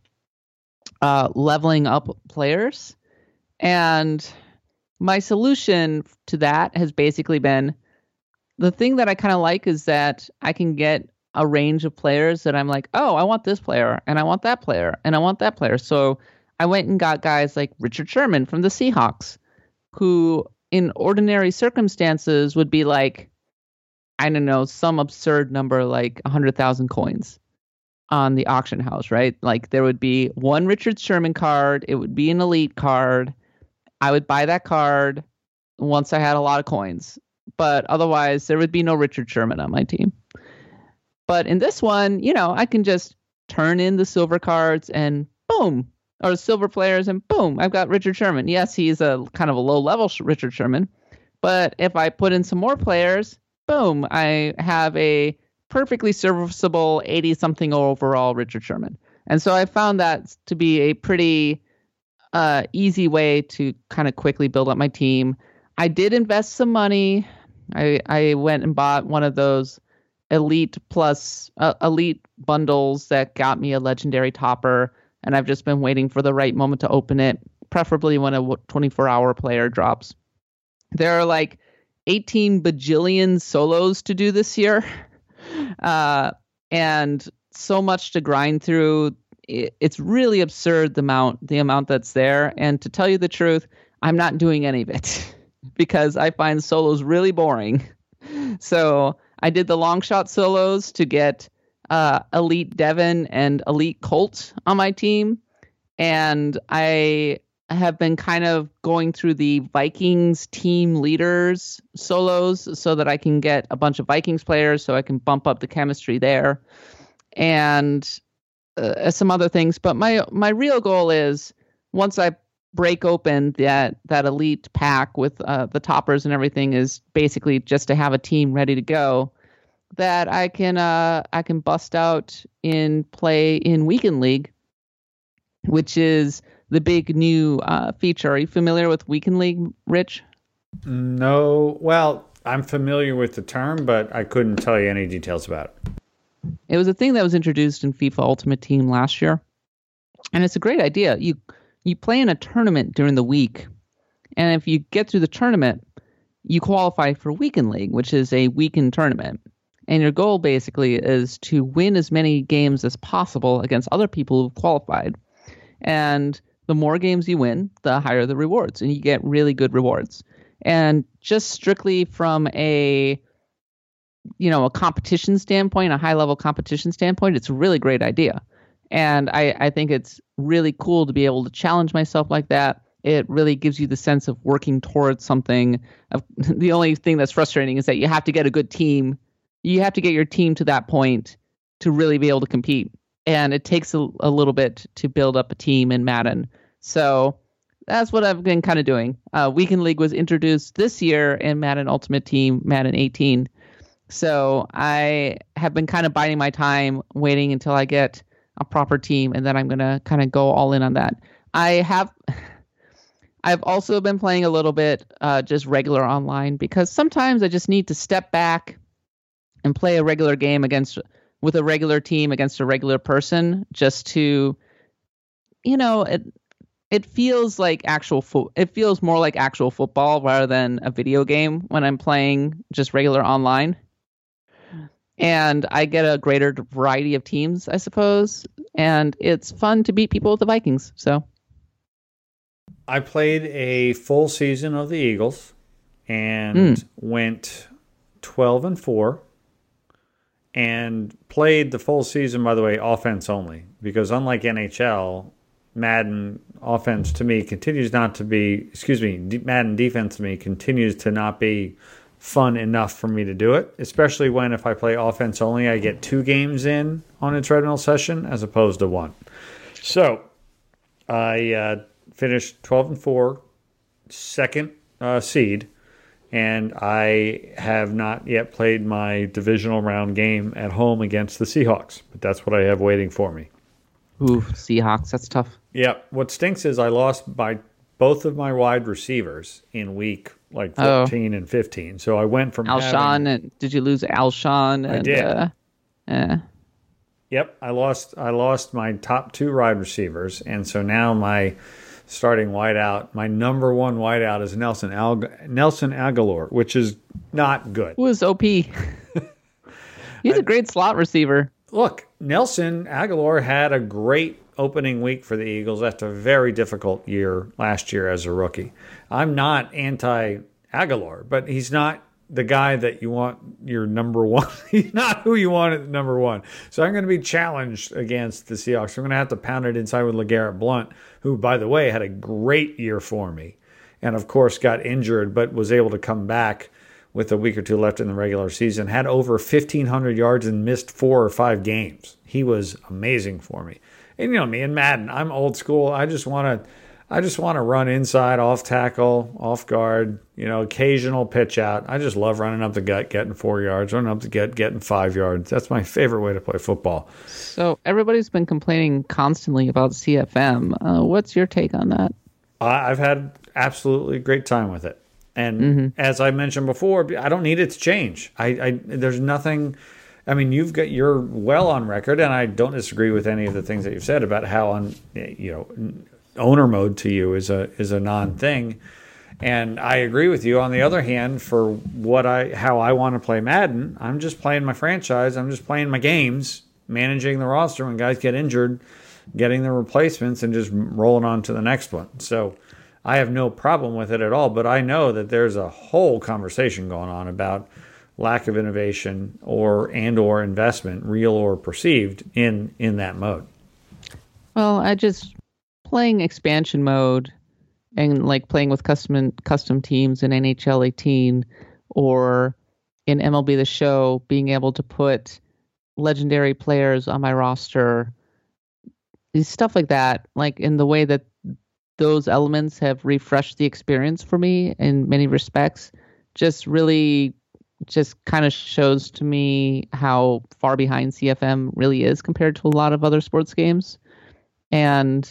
uh, leveling up players, and my solution to that has basically been, the thing that I kind of like is that I can get a range of players that I'm like, oh, I want this player, and I want that player, and I want that player. So I went and got guys like Richard Sherman from the Seahawks, who in ordinary circumstances would be like, I don't know, some absurd number like one hundred thousand coins on the auction house, right? Like there would be one Richard Sherman card. It would be an elite card. I would buy that card once I had a lot of coins. But otherwise, there would be no Richard Sherman on my team. But in this one, you know, I can just turn in the silver cards and boom, or silver players and boom, I've got Richard Sherman. Yes, he's a kind of a low-level Richard Sherman. But if I put in some more players, boom, I have a perfectly serviceable eighty-something overall Richard Sherman. And so I found that to be a pretty uh, easy way to kind of quickly build up my team. I did invest some money. I I went and bought one of those Elite Plus, uh, Elite bundles that got me a legendary topper, and I've just been waiting for the right moment to open it, preferably when a twenty-four hour player drops. There are like eighteen bajillion solos to do this year, uh, and so much to grind through. It, it's really absurd the amount the amount that's there. And to tell you the truth, I'm not doing any of it because I find solos really boring. So I did the long shot solos to get uh, Elite Devin and Elite Colt on my team, and I have been kind of going through the Vikings team leaders solos so that I can get a bunch of Vikings players so I can bump up the chemistry there, and uh, some other things. But my my real goal is, once I break open that that elite pack with uh, the toppers and everything, is basically just to have a team ready to go that I can uh, I can bust out in play in Weekend League, which is the big new uh, feature. Are you familiar with Weekend League, Rich? No. Well, I'm familiar with the term, but I couldn't tell you any details about it. It was a thing that was introduced in FIFA Ultimate Team last year, and it's a great idea. You you play in a tournament during the week, and if you get through the tournament, you qualify for Weekend League, which is a weekend tournament. And your goal basically is to win as many games as possible against other people who've qualified. And the more games you win, the higher the rewards, and you get really good rewards. And just strictly from a, you know, a competition standpoint, a high level competition standpoint, it's a really great idea. And I, I think it's really cool to be able to challenge myself like that. It really gives you the sense of working towards something. The only thing that's frustrating is that you have to get a good team. You have to get your team to that point to really be able to compete. And it takes a, a little bit to build up a team in Madden. So that's what I've been kind of doing. Uh, Weekend League was introduced this year in Madden Ultimate Team, Madden eighteen. So I have been kind of biding my time, waiting until I get a proper team, and then I'm going to kind of go all in on that. I have... I've also been playing a little bit uh, just regular online, because sometimes I just need to step back and play a regular game against with a regular team against a regular person, just to, you know, it it feels like actual fo- it feels more like actual football rather than a video game when I'm playing just regular online. And I get a greater variety of teams, I suppose, and it's fun to beat people with the Vikings. So I played a full season of the Eagles and mm. went twelve and four and played the full season, by the way, offense only, because unlike N H L, Madden offense to me continues not to be, excuse me, Madden defense to me continues to not be fun enough for me to do it, especially when if I play offense only, I get two games in on a treadmill session as opposed to one. So I uh, finished twelve and four, second uh, seed, and I have not yet played my divisional round game at home against the Seahawks, but that's what I have waiting for me. Ooh, Seahawks, that's tough. Yeah, what stinks is I lost by both of my wide receivers in week like fourteen oh. and fifteen. So I went from Alshon having, and did you lose Alshon? And, I did. Uh, eh. Yep, I lost. I lost my top two wide receivers, and so now my starting wideout, my number one wideout is Nelson Al- Nelson Agholor, which is not good. Who is O P? He's I, a great slot receiver. Look, Nelson Agholor had a great opening week for the Eagles after a very difficult year last year as a rookie. I'm not anti-Agholor, but he's not the guy that you want your number one. He's not who you want at number one. So I'm going to be challenged against the Seahawks. I'm going to have to pound it inside with LeGarrette Blount, who, by the way, had a great year for me and, of course, got injured but was able to come back with a week or two left in the regular season, had over fifteen hundred yards and missed four or five games. He was amazing for me. And you know me, in Madden, I'm old school. I just want to, I just want to run inside, off tackle, off guard. You know, occasional pitch out. I just love running up the gut, getting four yards, running up the gut, getting five yards. That's my favorite way to play football. So everybody's been complaining constantly about C F M. Uh, what's your take on that? I've had absolutely great time with it, and mm-hmm. as I mentioned before, I don't need it to change. I, I there's nothing. I mean, you've got you're well on record, and I don't disagree with any of the things that you've said about how on you know owner mode to you is a is a non-thing, and I agree with you. On the other hand, for what I how I want to play Madden, I'm just playing my franchise. I'm just playing my games, managing the roster when guys get injured, getting the replacements, and just rolling on to the next one. So I have no problem with it at all. But I know that there's a whole conversation going on about lack of innovation or and or investment, real or perceived, in in that mode. Well, I just playing expansion mode and like playing with custom custom teams in N H L eighteen or in M L B The Show, being able to put legendary players on my roster, stuff like that, like in the way that those elements have refreshed the experience for me in many respects, just really just kind of shows to me how far behind C F M really is compared to a lot of other sports games. And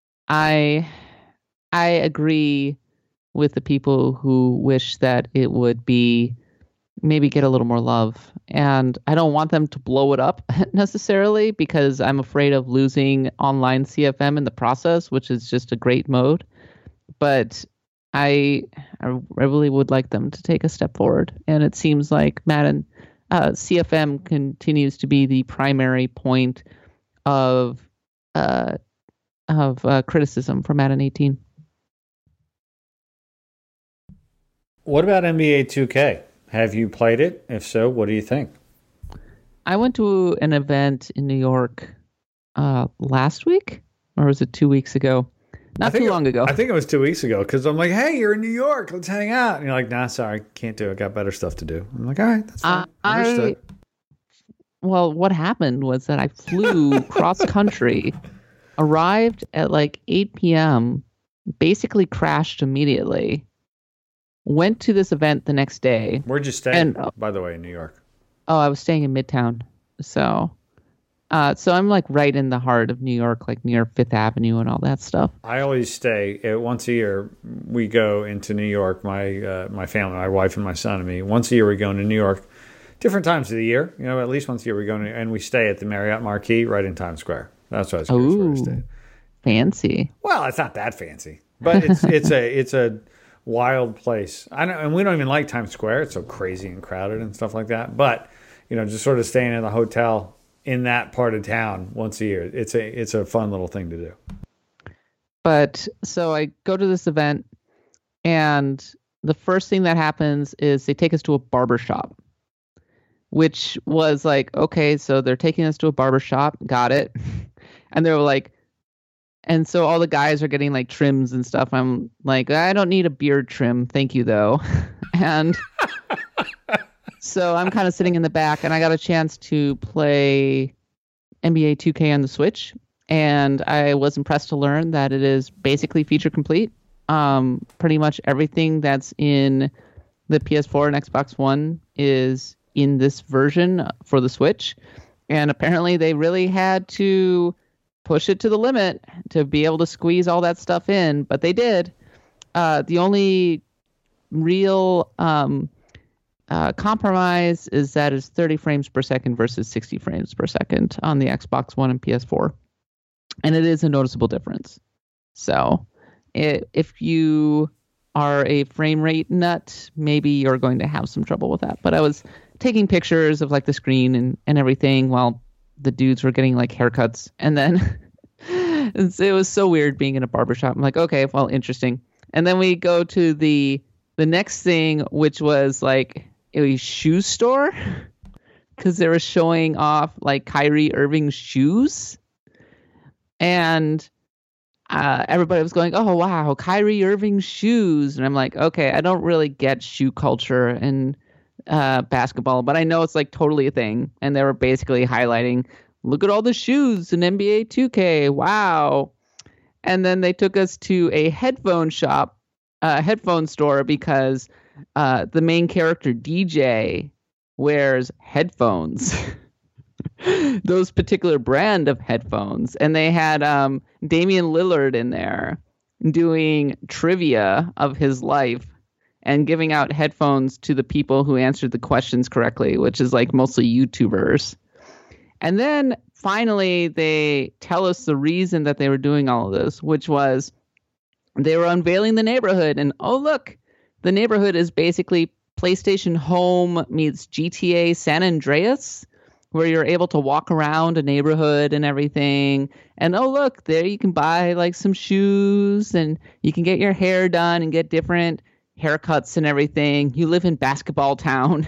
I I agree with the people who wish that it would be maybe get a little more love. And I don't want them to blow it up necessarily, because I'm afraid of losing online C F M in the process, which is just a great mode. But I, I really would like them to take a step forward. And it seems like Madden, uh, C F M continues to be the primary point of uh, of uh, criticism for Madden eighteen. What about N B A two K? Have you played it? If so, what do you think? I went to an event in New York uh, last week, or was it two weeks ago? Not too long it, ago. I think it was two weeks ago, because I'm like, hey, you're in New York. Let's hang out. And you're like, nah, sorry, can't do it. Got better stuff to do. I'm like, all right, that's fine. Uh, Understood. I, well, what happened was that I flew cross country, arrived at like eight p.m., basically crashed immediately, went to this event the next day. Where'd you stay, and, by the way, in New York? Oh, I was staying in Midtown. So... Uh, so I'm like right in the heart of New York, like near Fifth Avenue and all that stuff. I always stay uh, once a year. We go into New York. My uh, my family, my wife and my son and me. Once a year we go into New York, different times of the year. You know, at least once a year we go in, and we stay at the Marriott Marquis right in Times Square. That's what I was curious where we stayed. fancy. Well, it's not that fancy, but it's it's a it's a wild place. I don't, and we don't even like Times Square. It's so crazy and crowded and stuff like that. But you know, just sort of staying in a hotel in that part of town once a year, it's a it's a fun little thing to do. But so I go to this event, and the first thing that happens is they take us to a barber shop, which was like, okay, so they're taking us to a barber shop. Got it. And they were like, and so all the guys are getting like trims and stuff. I'm like, I don't need a beard trim. Thank you, though. And so I'm kind of sitting in the back, and I got a chance to play N B A two K on the Switch. And I was impressed to learn that it is basically feature complete. Um, pretty much everything that's in the P S four and Xbox One is in this version for the Switch. And apparently they really had to push it to the limit to be able to squeeze all that stuff in. But they did. Uh, the only real um, uh, compromise is that it's thirty frames per second versus sixty frames per second on the Xbox One and P S four. And it is a noticeable difference. So it, if you are a frame rate nut, maybe you're going to have some trouble with that. But I was taking pictures of like the screen and, and everything while the dudes were getting like haircuts. And then it was so weird being in a barbershop. I'm like, okay, well, interesting. And then we go to the the next thing, which was like a shoe store, because they were showing off like Kyrie Irving's shoes. And uh, everybody was going, oh, wow, Kyrie Irving's shoes. And I'm like, okay, I don't really get shoe culture in uh, basketball, but I know it's like totally a thing. And they were basically highlighting, look at all the shoes in N B A two K. Wow. And then they took us to a headphone shop, uh, headphone store, because uh, the main character, D J, wears headphones. Those particular brand of headphones. And they had um, Damian Lillard in there doing trivia of his life and giving out headphones to the people who answered the questions correctly, which is like mostly YouTubers. And then finally they tell us the reason that they were doing all of this, which was they were unveiling the neighborhood. And oh, look, the neighborhood is basically PlayStation Home meets G T A San Andreas, where you're able to walk around a neighborhood and everything. And oh, look, there you can buy like some shoes, and you can get your hair done and get different haircuts and everything. You live in Basketball Town.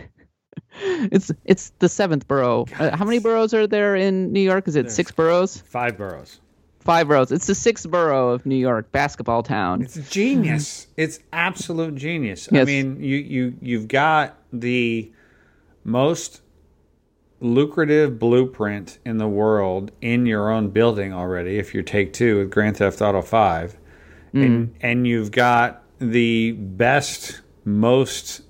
it's it's the seventh borough. Uh, how many boroughs are there in New York? Is it There's six boroughs? Five boroughs. Five boroughs. It's the sixth borough of New York, Basketball Town. It's genius. It's absolute genius. Yes. I mean, you, you, you've got the most lucrative blueprint in the world in your own building already, if you take two with Grand Theft Auto five. Mm. And, and you've got the best, most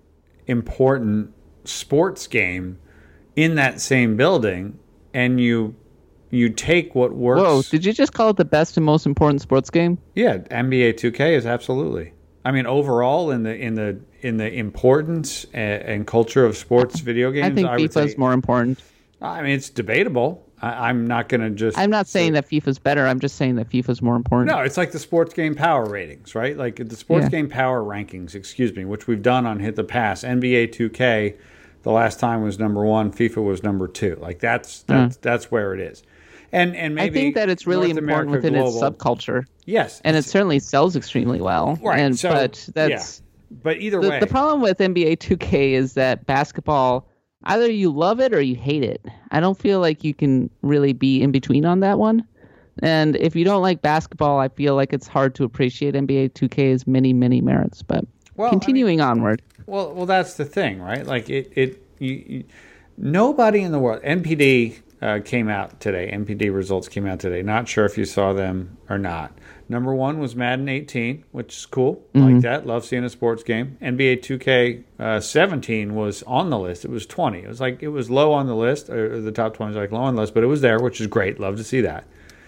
important sports game in that same building, and you you take what works. Whoa, did you just call it the best and most important sports game? Yeah, N B A two K is absolutely. I mean, overall in the in the in the importance and, and culture of sports video games, I think I FIFA is more important. I mean, it's debatable. I, I'm not going to just. I'm not saying say, that FIFA's better. I'm just saying that FIFA's more important. No, it's like the sports game power ratings, right? Like the sports yeah. game power rankings, excuse me, which we've done on Hit the Pass. N B A two K, the last time was number one. FIFA was number two. Like that's that's mm. that's where it is. And and maybe I think that it's really North important America within Global, its subculture. Yes, and it certainly sells extremely well. Right. And so, but that's yeah. But either the, way, the problem with N B A two K is that basketball, either you love it or you hate it. I don't feel like you can really be in between on that one. And if you don't like basketball, I feel like it's hard to appreciate N B A two K's many, many merits. But well, continuing I mean, onward. Well, well, that's the thing, right? Like it, it, you, you, nobody in the world. N P D uh, came out today. N P D results came out today. Not sure if you saw them or not. Number one was Madden eighteen, which is cool. Mm-hmm. Like that. Love seeing a sports game. N B A two K uh, seventeen was on the list. It was twenty. It was like it was low on the list, or the top twenty was like low on the list, but it was there, which is great. Love to see that.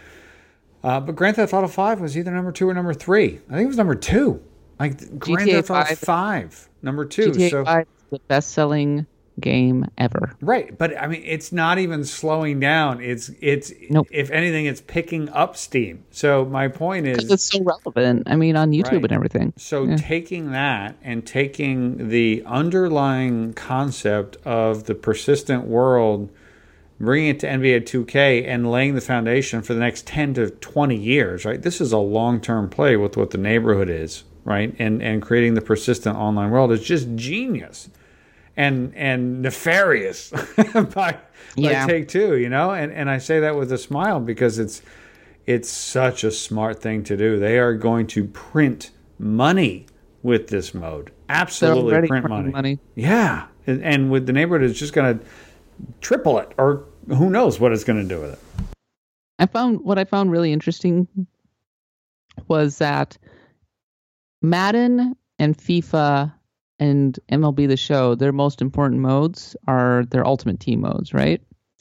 Uh, but Grand Theft Auto five was either number two or number three. I think it was number two. Like Grand Theft Auto five, number two. G T A so five is the best-selling game ever. Right, but I mean, it's not even slowing down. It's it's Nope. if anything, it's picking up steam. So my point is, It's so relevant. I mean, on YouTube Right. and everything. So Yeah. taking that and taking the underlying concept of the persistent world, bringing it to N B A two K and laying the foundation for the next ten to twenty years, right? This is a long-term play with what the neighborhood is, right? And and creating the persistent online world is just genius and and nefarious by, by Yeah. Take-Two, you know? And and I say that with a smile because it's it's such a smart thing to do. They are going to print money with this mode. Absolutely already print printing money. money. Yeah. And, and with the neighborhood, it's just going to triple it, or who knows what it's going to do with it. I found what I found really interesting was that Madden and FIFA and M L B The Show, their most important modes are their Ultimate Team modes, right?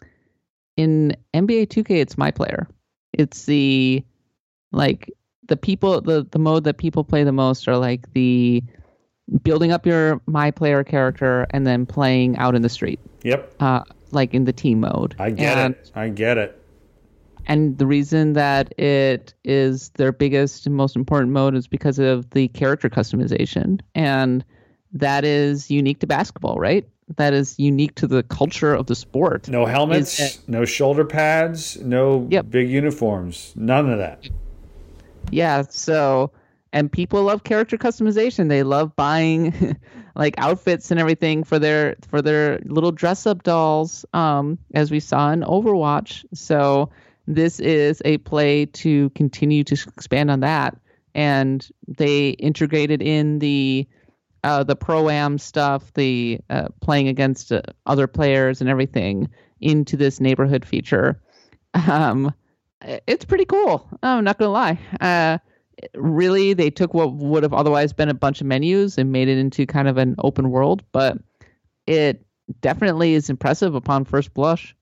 In N B A two K, it's My Player. It's the like the people the the mode that people play the most are like the building up your My Player character and then playing out in the street. Yep. Uh, like in the team mode. I get and, it. I get it. And the reason that it is their biggest and most important mode is because of the character customization. And that is unique to basketball, right? That is unique to the culture of the sport. No helmets, Is- no shoulder pads, no Yep. big uniforms. None of that. Yeah, so and people love character customization. They love buying like outfits and everything for their for their little dress up dolls, um, as we saw in Overwatch. So this is a play to continue to expand on that. And they integrated in the uh, the pro-am stuff, the uh, playing against uh, other players and everything into this neighborhood feature. Um, it's pretty cool. I'm not gonna lie. Uh, really, they took what would have otherwise been a bunch of menus and made it into kind of an open world, but it definitely is impressive upon first blush.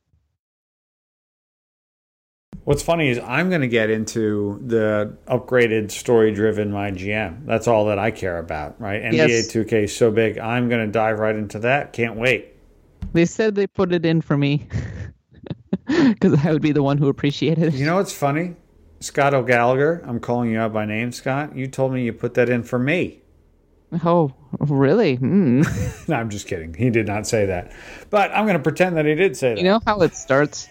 What's funny is I'm going to get into the upgraded story-driven My G M. That's all that I care about, right? N B A Yes. two K is so big. I'm going to dive right into that. Can't wait. They said they put it in for me because I would be the one who appreciated it. You know what's funny? Scott O'Gallagher, I'm calling you out by name, Scott. You told me you put that in for me. Oh, really? Hmm. No, I'm just kidding. He did not say that. But I'm going to pretend that he did say that. You know how it starts?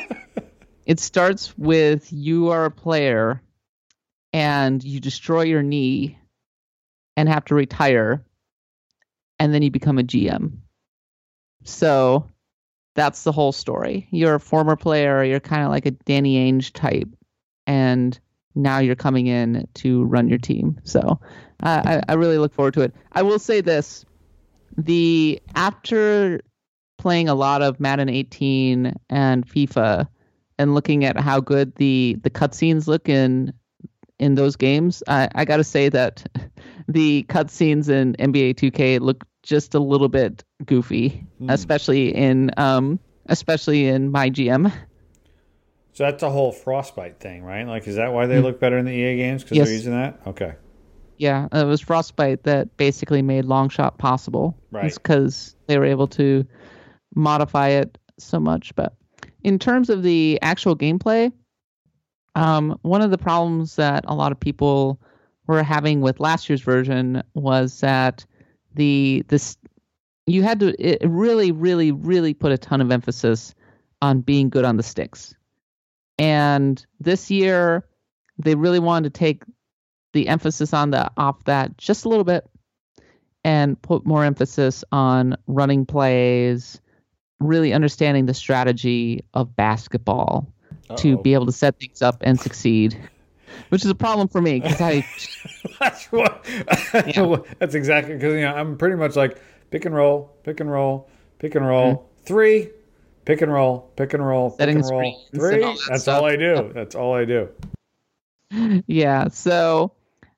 It starts with you are a player and you destroy your knee and have to retire, and then you become a G M. So that's the whole story. You're a former player, you're kind of like a Danny Ainge type, and now you're coming in to run your team. So uh, I, I really look forward to it. I will say this. The after playing a lot of Madden eighteen and FIFA and looking at how good the, the cutscenes look in in those games, I, I got to say that the cutscenes in N B A two K look just a little bit goofy, Mm. especially in um especially in My G M. So that's the whole Frostbite thing, right? Like, is that why they look better in the E A games? Because Yes. they're using that? Okay. Yeah, it was Frostbite that basically made Longshot possible. Right. It's because they were able to modify it so much. But in terms of the actual gameplay, um, one of the problems that a lot of people were having with last year's version was that the this you had to it really, really, really put a ton of emphasis on being good on the sticks. And this year, they really wanted to take the emphasis on the off that just a little bit and put more emphasis on running plays, really understanding the strategy of basketball to Uh-oh. be able to set things up and succeed, which is a problem for me because I That's what. Yeah. That's exactly because you know I'm pretty much like pick and roll, pick and roll, pick and roll, three, pick and roll, pick and roll, pick Setting and roll, screens and three. all that That's stuff. all I do. That's all I do. yeah, so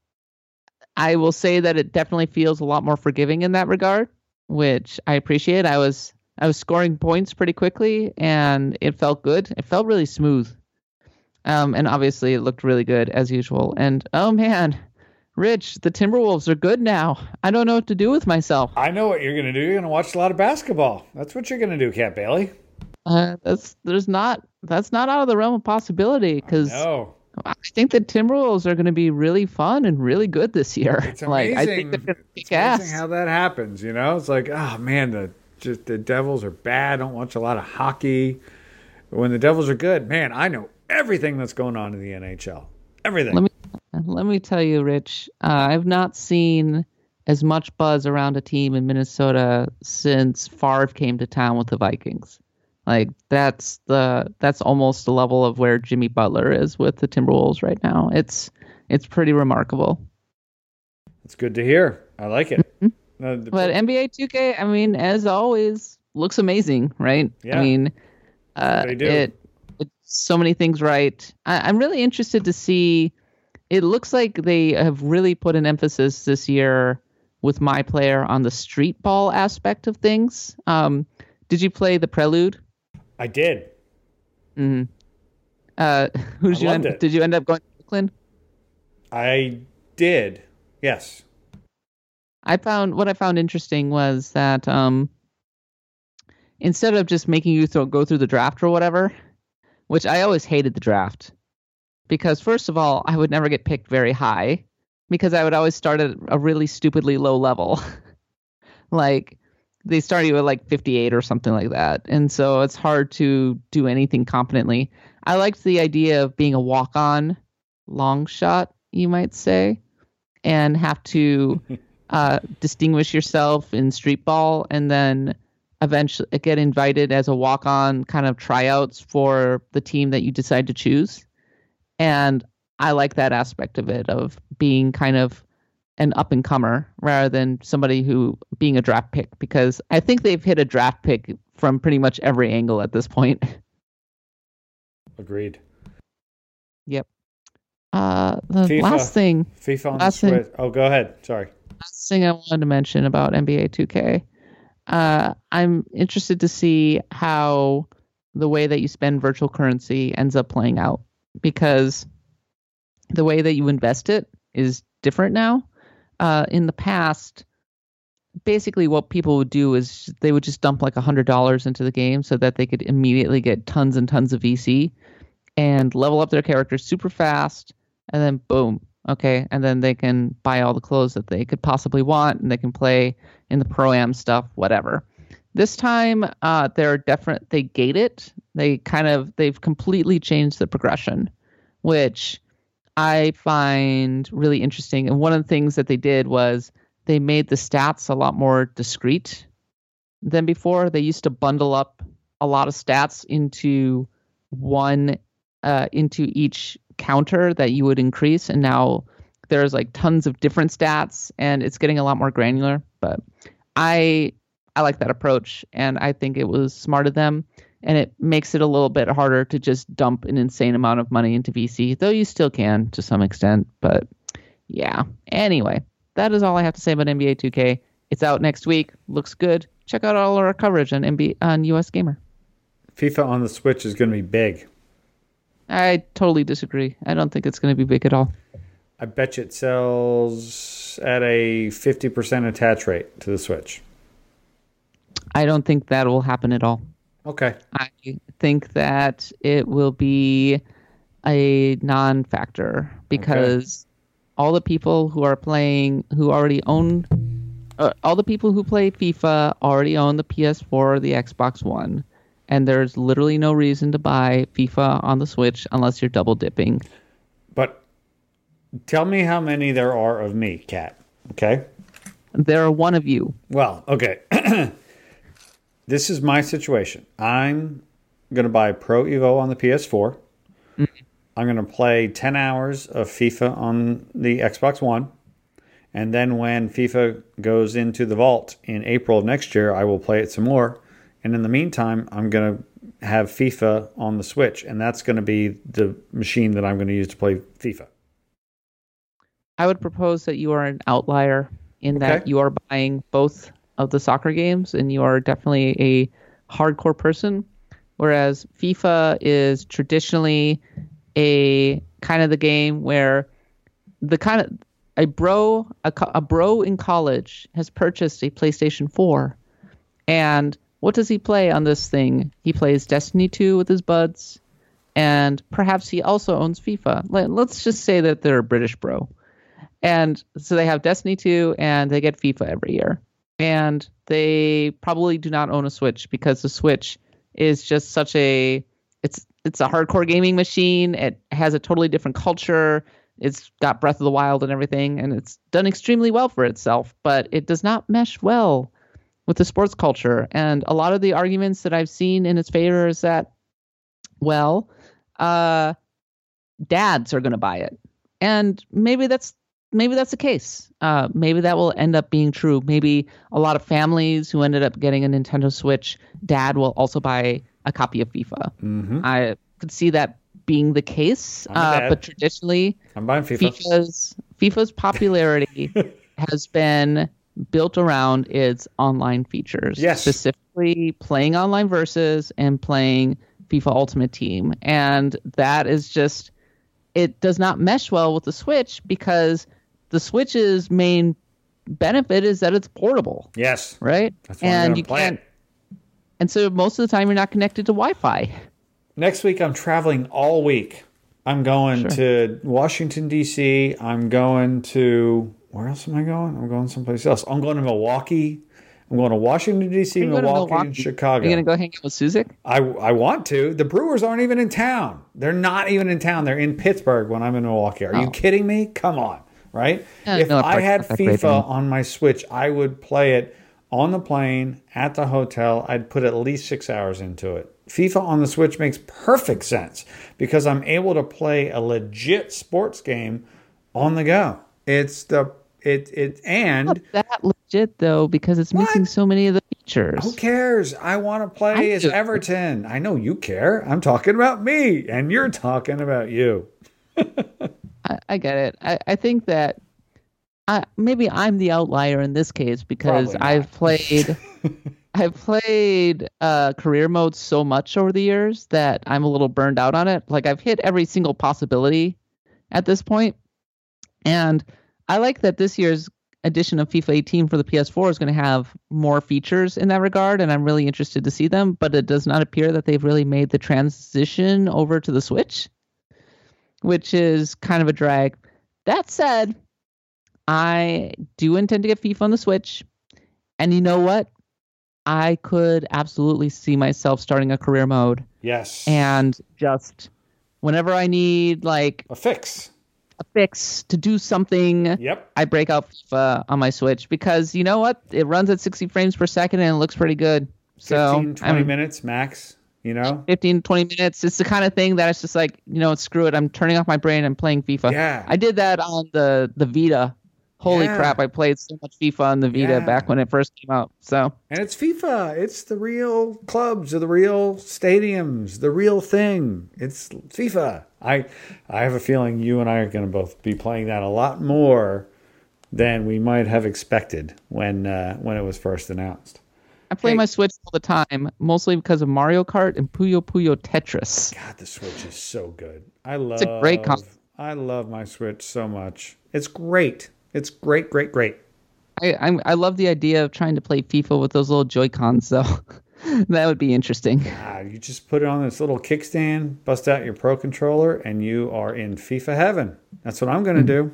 I will say that it definitely feels a lot more forgiving in that regard, which I appreciate. I was I was scoring points pretty quickly, and it felt good. It felt really smooth, um, and obviously it looked really good as usual. And oh man, Rich, the Timberwolves are good now. I don't know what to do with myself. I know what you're going to do. You're going to watch a lot of basketball. That's what you're going to do, Cat Bailey. Uh, that's there's not that's not out of the realm of possibility because No. I think the Timberwolves are going to be really fun and really good this year. It's amazing. Like, I think they're going to kick it's amazing ass. how that happens. You know, it's like, oh man, the just the Devils are bad. I don't watch a lot of hockey. But when the Devils are good, man, I know everything that's going on in the N H L. Everything. Let me let me tell you, Rich. Uh, I've not seen as much buzz around a team in Minnesota since Favre came to town with the Vikings. Like that's the that's almost the level of where Jimmy Butler is with the Timberwolves right now. It's it's pretty remarkable. It's good to hear. I like it. Mm-hmm. Uh, the, But N B A two K, I mean, as always, looks amazing, right? Yeah. I mean, uh, They do. it it's so many things right. I, I'm really interested to see. It looks like they have really put an emphasis this year with my player on the street ball aspect of things. Um, did you play the Prelude? I did. Mm-hmm. Uh, who did I you loved end? it. Did you end up going to Brooklyn? I did. Yes. I found what I found interesting was that um, instead of just making you throw, go through the draft or whatever, which I always hated the draft, because first of all, I would never get picked very high because I would always start at a really stupidly low level. Like they start you at like fifty-eight or something like that. And so it's hard to do anything competently. I liked the idea of being a walk-on long shot, you might say, and have to uh, distinguish yourself in street ball and then eventually get invited as a walk-on kind of tryouts for the team that you decide to choose. And I like that aspect of it, of being kind of an up-and-comer rather than somebody who being a draft pick, because I think they've hit a draft pick from pretty much every angle at this point. Agreed. Yep. Uh, the FIFA. last thing, FIFA on last the thing, Switch. Oh, go ahead. Sorry. last thing I wanted to mention about N B A two K, uh, I'm interested to see how the way that you spend virtual currency ends up playing out, because the way that you invest it is different now. Uh, in the past, basically what people would do is they would just dump like one hundred dollars into the game so that they could immediately get tons and tons of V C and level up their characters super fast, and then boom, okay, and then they can buy all the clothes that they could possibly want, and they can play in the Pro-Am stuff, whatever. This time, uh, they're different. They gate it. They kind of, they've completely changed the progression, which I find really interesting. And one of the things that they did was they made the stats a lot more discrete than before. They used to bundle up a lot of stats into one, uh, into each counter that you would increase. And now there's like tons of different stats and it's getting a lot more granular. But I, I like that approach, and I think it was smart of them. And it makes it a little bit harder to just dump an insane amount of money into V C, though you still can to some extent. But yeah. Anyway, that is all I have to say about N B A two K. It's out next week. Looks good. Check out all our coverage on N B A, on U S Gamer. FIFA on the Switch is going to be big. I totally disagree. I don't think it's going to be big at all. I bet you it sells at a fifty percent attach rate to the Switch. I don't think that will happen at all. Okay. I think that it will be a non-factor because okay. all the people who are playing, who already own, uh, all the people who play FIFA already own the P S four or the Xbox One, and there's literally no reason to buy FIFA on the Switch unless you're double dipping. But tell me how many there are of me, Kat. Okay? There are one of you. Well, okay. This is my situation. I'm going to buy Pro Evo on the P S four. Mm-hmm. I'm going to play ten hours of FIFA on the Xbox One. And then when FIFA goes into the vault in April of next year, I will play it some more. And in the meantime, I'm going to have FIFA on the Switch. And that's going to be the machine that I'm going to use to play FIFA. I would propose that you are an outlier in okay. that you are buying both of the soccer games, and you are definitely a hardcore person, whereas FIFA is traditionally a kind of the game where the kind of a bro a, co- a bro in college has purchased a PlayStation four, and what does he play on this thing? He plays Destiny two with his buds, and perhaps he also owns FIFA. Let, let's just say that they're a British bro. And so they have Destiny two and they get FIFA every year. And they probably do not own a Switch because the Switch is just such a it's it's a hardcore gaming machine. It has a totally different culture. It's got Breath of the Wild and everything, and it's done extremely well for itself, but it does not mesh well with the sports culture. And a lot of the arguments that I've seen in its favor is that, well, uh, dads are going to buy it. And maybe that's maybe that's the case. Uh, maybe that will end up being true. Maybe a lot of families who ended up getting a Nintendo Switch, dad will also buy a copy of FIFA. Mm-hmm. I could see that being the case. Uh, but traditionally, I'm buying FIFA. FIFA's, FIFA's popularity has been built around its online features. Yes. Specifically playing online versus and playing FIFA Ultimate Team. And that is just, it does not mesh well with the Switch because the Switch's main benefit is that it's portable. Yes. Right? That's why and I'm you play can't. It. And so most of the time you're not connected to Wi-Fi. Next week I'm traveling all week. I'm going Sure. to Washington, D C. I'm going to, where else am I going? I'm going someplace else. I'm going to Milwaukee. I'm going to Washington, D C, Milwaukee, Milwaukee, and Chicago. Are you going to go hang out with Suzik? I, I want to. The Brewers aren't even in town. They're not even in town. They're in Pittsburgh when I'm in Milwaukee. Are Oh. you kidding me? Come on, right? Yeah, if no, I had not that great, FIFA then. on my Switch, I would play it on the plane, at the hotel. I'd put at least six hours into it. FIFA on the Switch makes perfect sense because I'm able to play a legit sports game on the go. It's the it it and Not that legit though because it's What? missing so many of the features. who cares? I want to play I as do. Everton. I know you care. I'm talking about me, and you're talking about you. I, I get it. I, I think that I, maybe I'm the outlier in this case because Probably not. I've played I've played uh, career mode so much over the years that I'm a little burned out on it. Like I've hit every single possibility at this point. And I like that this year's edition of FIFA eighteen for the P S four is going to have more features in that regard, and I'm really interested to see them, but it does not appear that they've really made the transition over to the Switch, which is kind of a drag. That said, I do intend to get FIFA on the Switch, and you know what? I could absolutely see myself starting a career mode Yes. and just whenever I need like a fix. a fix to do something, Yep. I break out FIFA on my Switch because you know what? It runs at sixty frames per second and it looks pretty good. So fifteen, twenty I'm minutes max, you know? fifteen, twenty minutes. It's the kind of thing that it's just like, you know, screw it. I'm turning off my brain and playing FIFA. Yeah. I did that on the, the Vita. Holy Yeah. crap. I played so much FIFA on the Vita Yeah. back when it first came out. So And it's FIFA. It's the real clubs, or the real stadiums, the real thing. It's FIFA. I I have a feeling you and I are going to both be playing that a lot more than we might have expected when uh, when it was first announced. I play Hey. my Switch all the time, mostly because of Mario Kart and Puyo Puyo Tetris. God, the Switch is so good. I love a great console. I love my Switch so much. It's great. It's great, great, great. I I'm, I love the idea of trying to play FIFA with those little Joy-Cons, so that would be interesting. Ah, you just put it on this little kickstand, bust out your Pro Controller, and you are in FIFA heaven. That's what I'm going to do.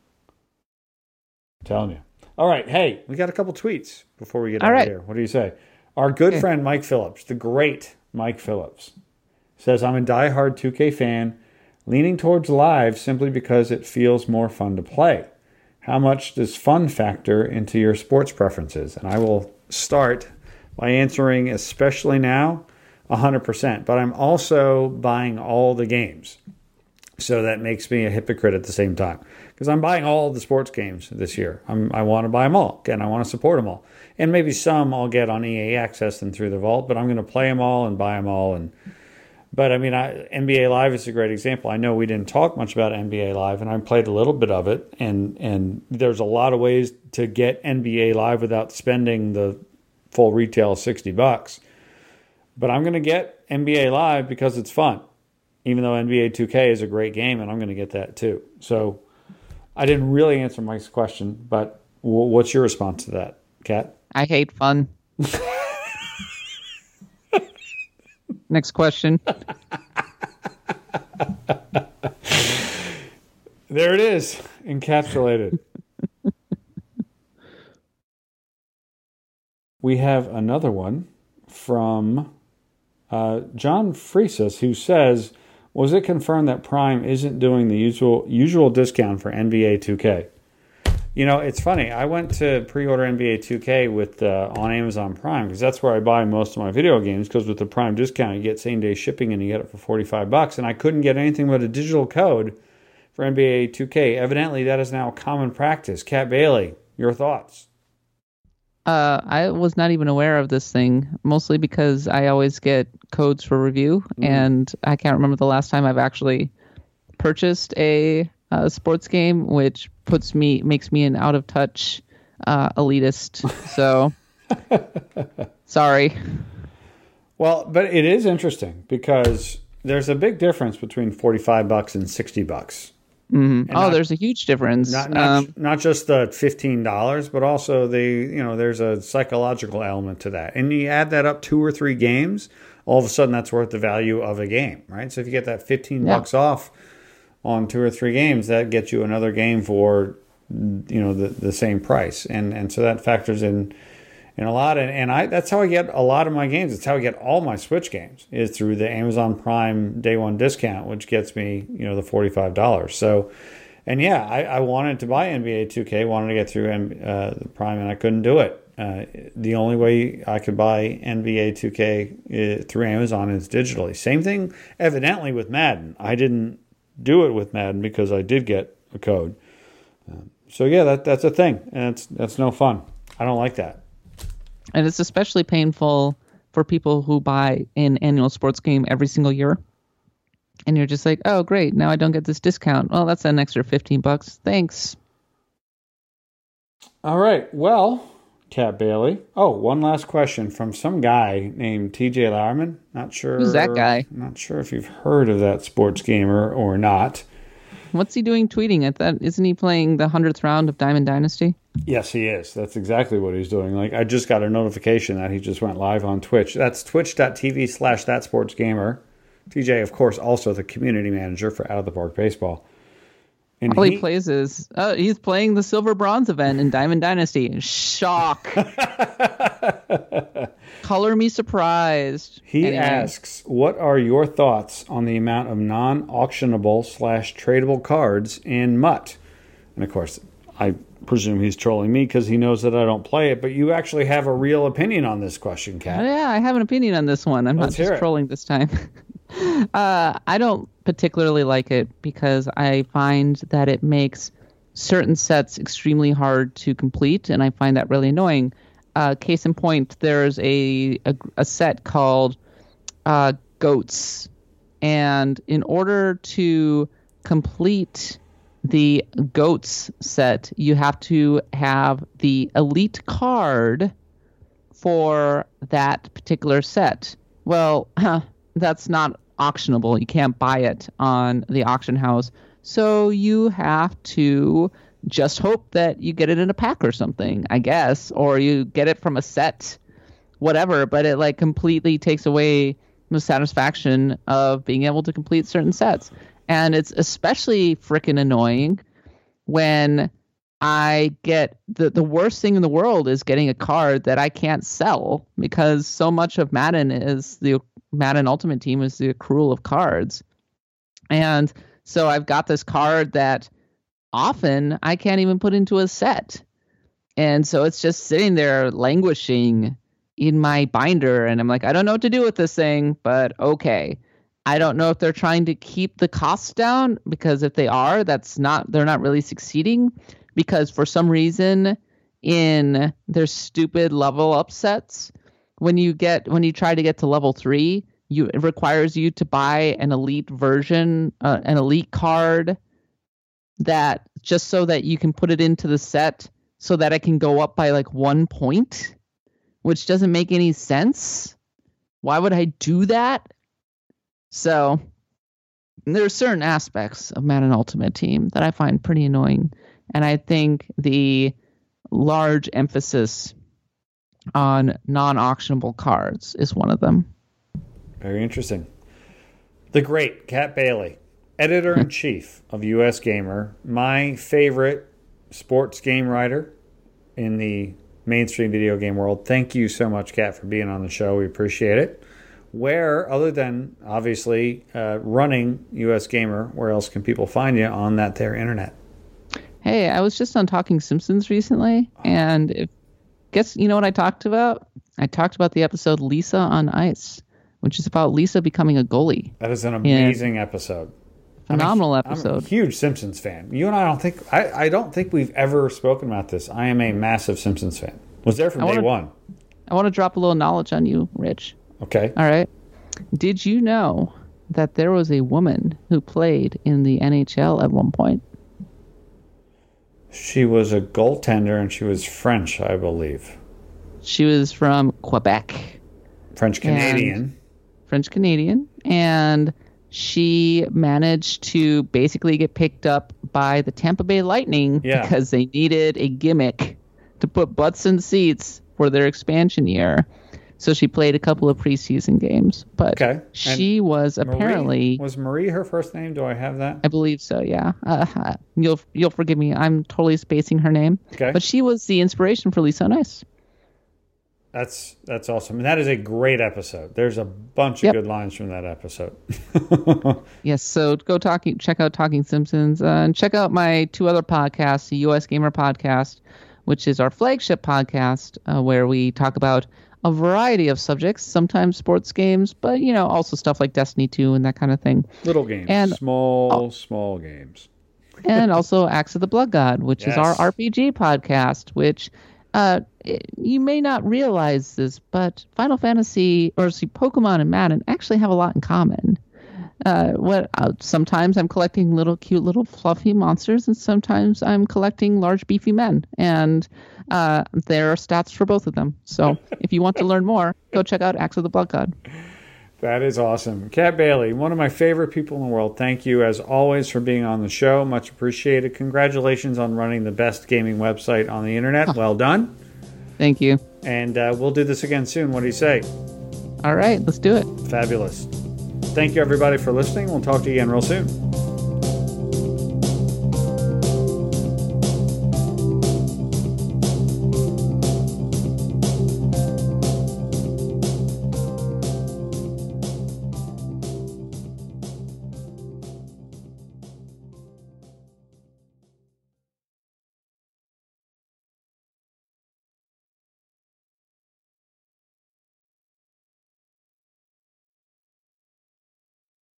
I'm telling you. All right. Hey, we got a couple tweets before we get All out right. of here. What do you say? Our good Okay. friend Mike Phillips, the great Mike Phillips, says, I'm a diehard two K fan, leaning towards live simply because it feels more fun to play. How much does fun factor into your sports preferences? And I will start by answering, especially now, one hundred percent. But I'm also buying all the games. So that makes me a hypocrite at the same time. Because I'm buying all the sports games this year. I'm, I want to buy them all. And I want to support them all. And maybe some I'll get on E A Access and through the Vault. But I'm going to play them all and buy them all. And But, I mean, I, N B A Live is a great example. I know we didn't talk much about N B A Live. And I played a little bit of it. And, and there's a lot of ways to get N B A Live without spending the full retail sixty bucks. But I'm going to get N B A Live because it's fun. Even though N B A two K is a great game, and I'm going to get that too. So I didn't really answer Mike's question, but w- what's your response to that, Kat? I hate fun. Next question. There it is, encapsulated. We have another one from uh, John Freesus, who says, was it confirmed that Prime isn't doing the usual usual discount for N B A two K? You know, it's funny. I went to pre-order N B A two K with uh, on Amazon Prime because that's where I buy most of my video games, because with the Prime discount, you get same-day shipping and you get it for forty-five bucks, and I couldn't get anything but a digital code for N B A two K. Evidently, that is now common practice. Kat Bailey, your thoughts? Uh, I was not even aware of this thing, mostly because I always get codes for review, mm. and I can't remember the last time I've actually purchased a, a sports game, which puts me makes me an out of touch uh, elitist. So, sorry. Well, but it is interesting because there's a big difference between forty-five bucks and sixty bucks. Mm-hmm. Oh, not, there's a huge difference. Not not, um, not just the fifteen dollars, but also the you know there's a psychological element to that, and you add that up two or three games, all of a sudden that's worth the value of a game, right? So if you get that fifteen yeah. bucks off on two or three games, that gets you another game for you know the the same price, and and so that factors in. And a lot, and, and I that's how I get a lot of my games. It's how I get all my Switch games, is through the Amazon Prime day one discount, which gets me, you know, the forty-five dollars. So, and yeah, I, I wanted to buy N B A two K, wanted to get through uh, the Prime, and I couldn't do it. Uh, the only way I could buy N B A two K uh, through Amazon is digitally. Same thing, evidently, with Madden. I didn't do it with Madden because I did get a code. Um, so yeah, that that's a thing, and it's that's no fun. I don't like that. And it's especially painful for people who buy an annual sports game every single year. And you're just like, oh, great, now I don't get this discount. Well, that's an extra fifteen bucks. Thanks. All right. Well, Kat Bailey. Oh, one last question from some guy named T J Lauerman. Not sure. Who's that guy? Not sure if you've heard of that sports gamer or not. What's he doing tweeting at that? Isn't he playing the hundredth round of Diamond Dynasty? Yes, he is. That's exactly what he's doing. Like, I just got a notification that he just went live on Twitch. That's twitch.tv slash that sports gamer. T J, of course, also the community manager for Out of the Park Baseball. And All he, he plays is, uh, he's playing the Silver Bronze event in Diamond Dynasty. Shock. Color me surprised. He anyway. asks, what are your thoughts on the amount of non-auctionable slash tradable cards in Mutt? And of course, I presume he's trolling me because he knows that I don't play it, but you actually have a real opinion on this question, Kat. Oh, yeah, I have an opinion on this one. I'm Let's not just trolling this time. uh, I don't particularly like it because I find that it makes certain sets extremely hard to complete, and I find that really annoying. Uh, case in point, there's a, a, a set called uh, Goats, and in order to complete the Goats set, you have to have the elite card for that particular set. Well, that's not auctionable. You can't buy it on the auction house. So you have to just hope that you get it in a pack or something, I guess, or you get it from a set, whatever. But it like completely takes away the satisfaction of being able to complete certain sets. And it's especially freaking annoying when I get the, the worst thing in the world is getting a card that I can't sell, because so much of Madden is the Madden Ultimate Team is the accrual of cards. And so I've got this card that often I can't even put into a set. And so it's just sitting there languishing in my binder. And I'm like, I don't know what to do with this thing, but okay. I don't know if they're trying to keep the costs down, because if they are, that's not, they're not really succeeding, because for some reason in their stupid level up sets, when you get, when you try to get to level three, you, it requires you to buy an elite version, uh, an elite card that just so that you can put it into the set so that it can go up by like one point, which doesn't make any sense. Why would I do that? So there are certain aspects of Madden Ultimate Team that I find pretty annoying. And I think the large emphasis on non-auctionable cards is one of them. Very interesting. The great Kat Bailey, editor-in-chief of U S Gamer, my favorite sports game writer in the mainstream video game world. Thank you so much, Kat, for being on the show. We appreciate it. Where, other than, obviously, uh, running U S Gamer, where else can people find you on that there internet? Hey, I was just on Talking Simpsons recently, and if, guess you know what I talked about? I talked about the episode Lisa on Ice, which is about Lisa becoming a goalie. That is an amazing yeah. episode. Phenomenal I'm a, episode. I'm a huge Simpsons fan. You and I don't think I, I don't think we've ever spoken about this. I am a massive Simpsons fan. Was there from I day wanna, one. I want to drop a little knowledge on you, Rich. Okay. All right. Did you know that there was a woman who played in the N H L at one point? She was a goaltender, and she was French, I believe. She was from Quebec. French-Canadian. French-Canadian. And she managed to basically get picked up by the Tampa Bay Lightning yeah. because they needed a gimmick to put butts in seats for their expansion year. So she played a couple of preseason games, but okay. she and was apparently... Marie, was Marie her first name? Do I have that? I believe so, yeah. Uh, you'll you'll forgive me. I'm totally spacing her name. Okay. But she was the inspiration for Lisa on Ice. That's that's awesome. And that is a great episode. There's a bunch of yep. good lines from that episode. Yes, so go talking, check out Talking Simpsons, uh, and check out my two other podcasts, the U S Gamer Podcast, which is our flagship podcast, uh, where we talk about a variety of subjects, sometimes sports games, but, you know, also stuff like Destiny two and that kind of thing. Little games. And, small, oh, small games. And also Axe of the Blood God, which yes. is our R P G podcast, which uh, you may not realize this, but Final Fantasy, or see, Pokemon and Madden actually have a lot in common. Uh, what uh, sometimes I'm collecting little cute little fluffy monsters, and sometimes I'm collecting large beefy men, and uh, there are stats for both of them. So if you want to learn more, go check out Axe of the Blood God. That is awesome. Kat Bailey, one of my favorite people in the world. Thank you, as always, for being on the show. Much appreciated. Congratulations on running the best gaming website on the internet. Oh. Well done. Thank you. And uh, we'll do this again soon. What do you say? All right, let's do it. Fabulous. Thank you, everybody, for listening. We'll talk to you again real soon.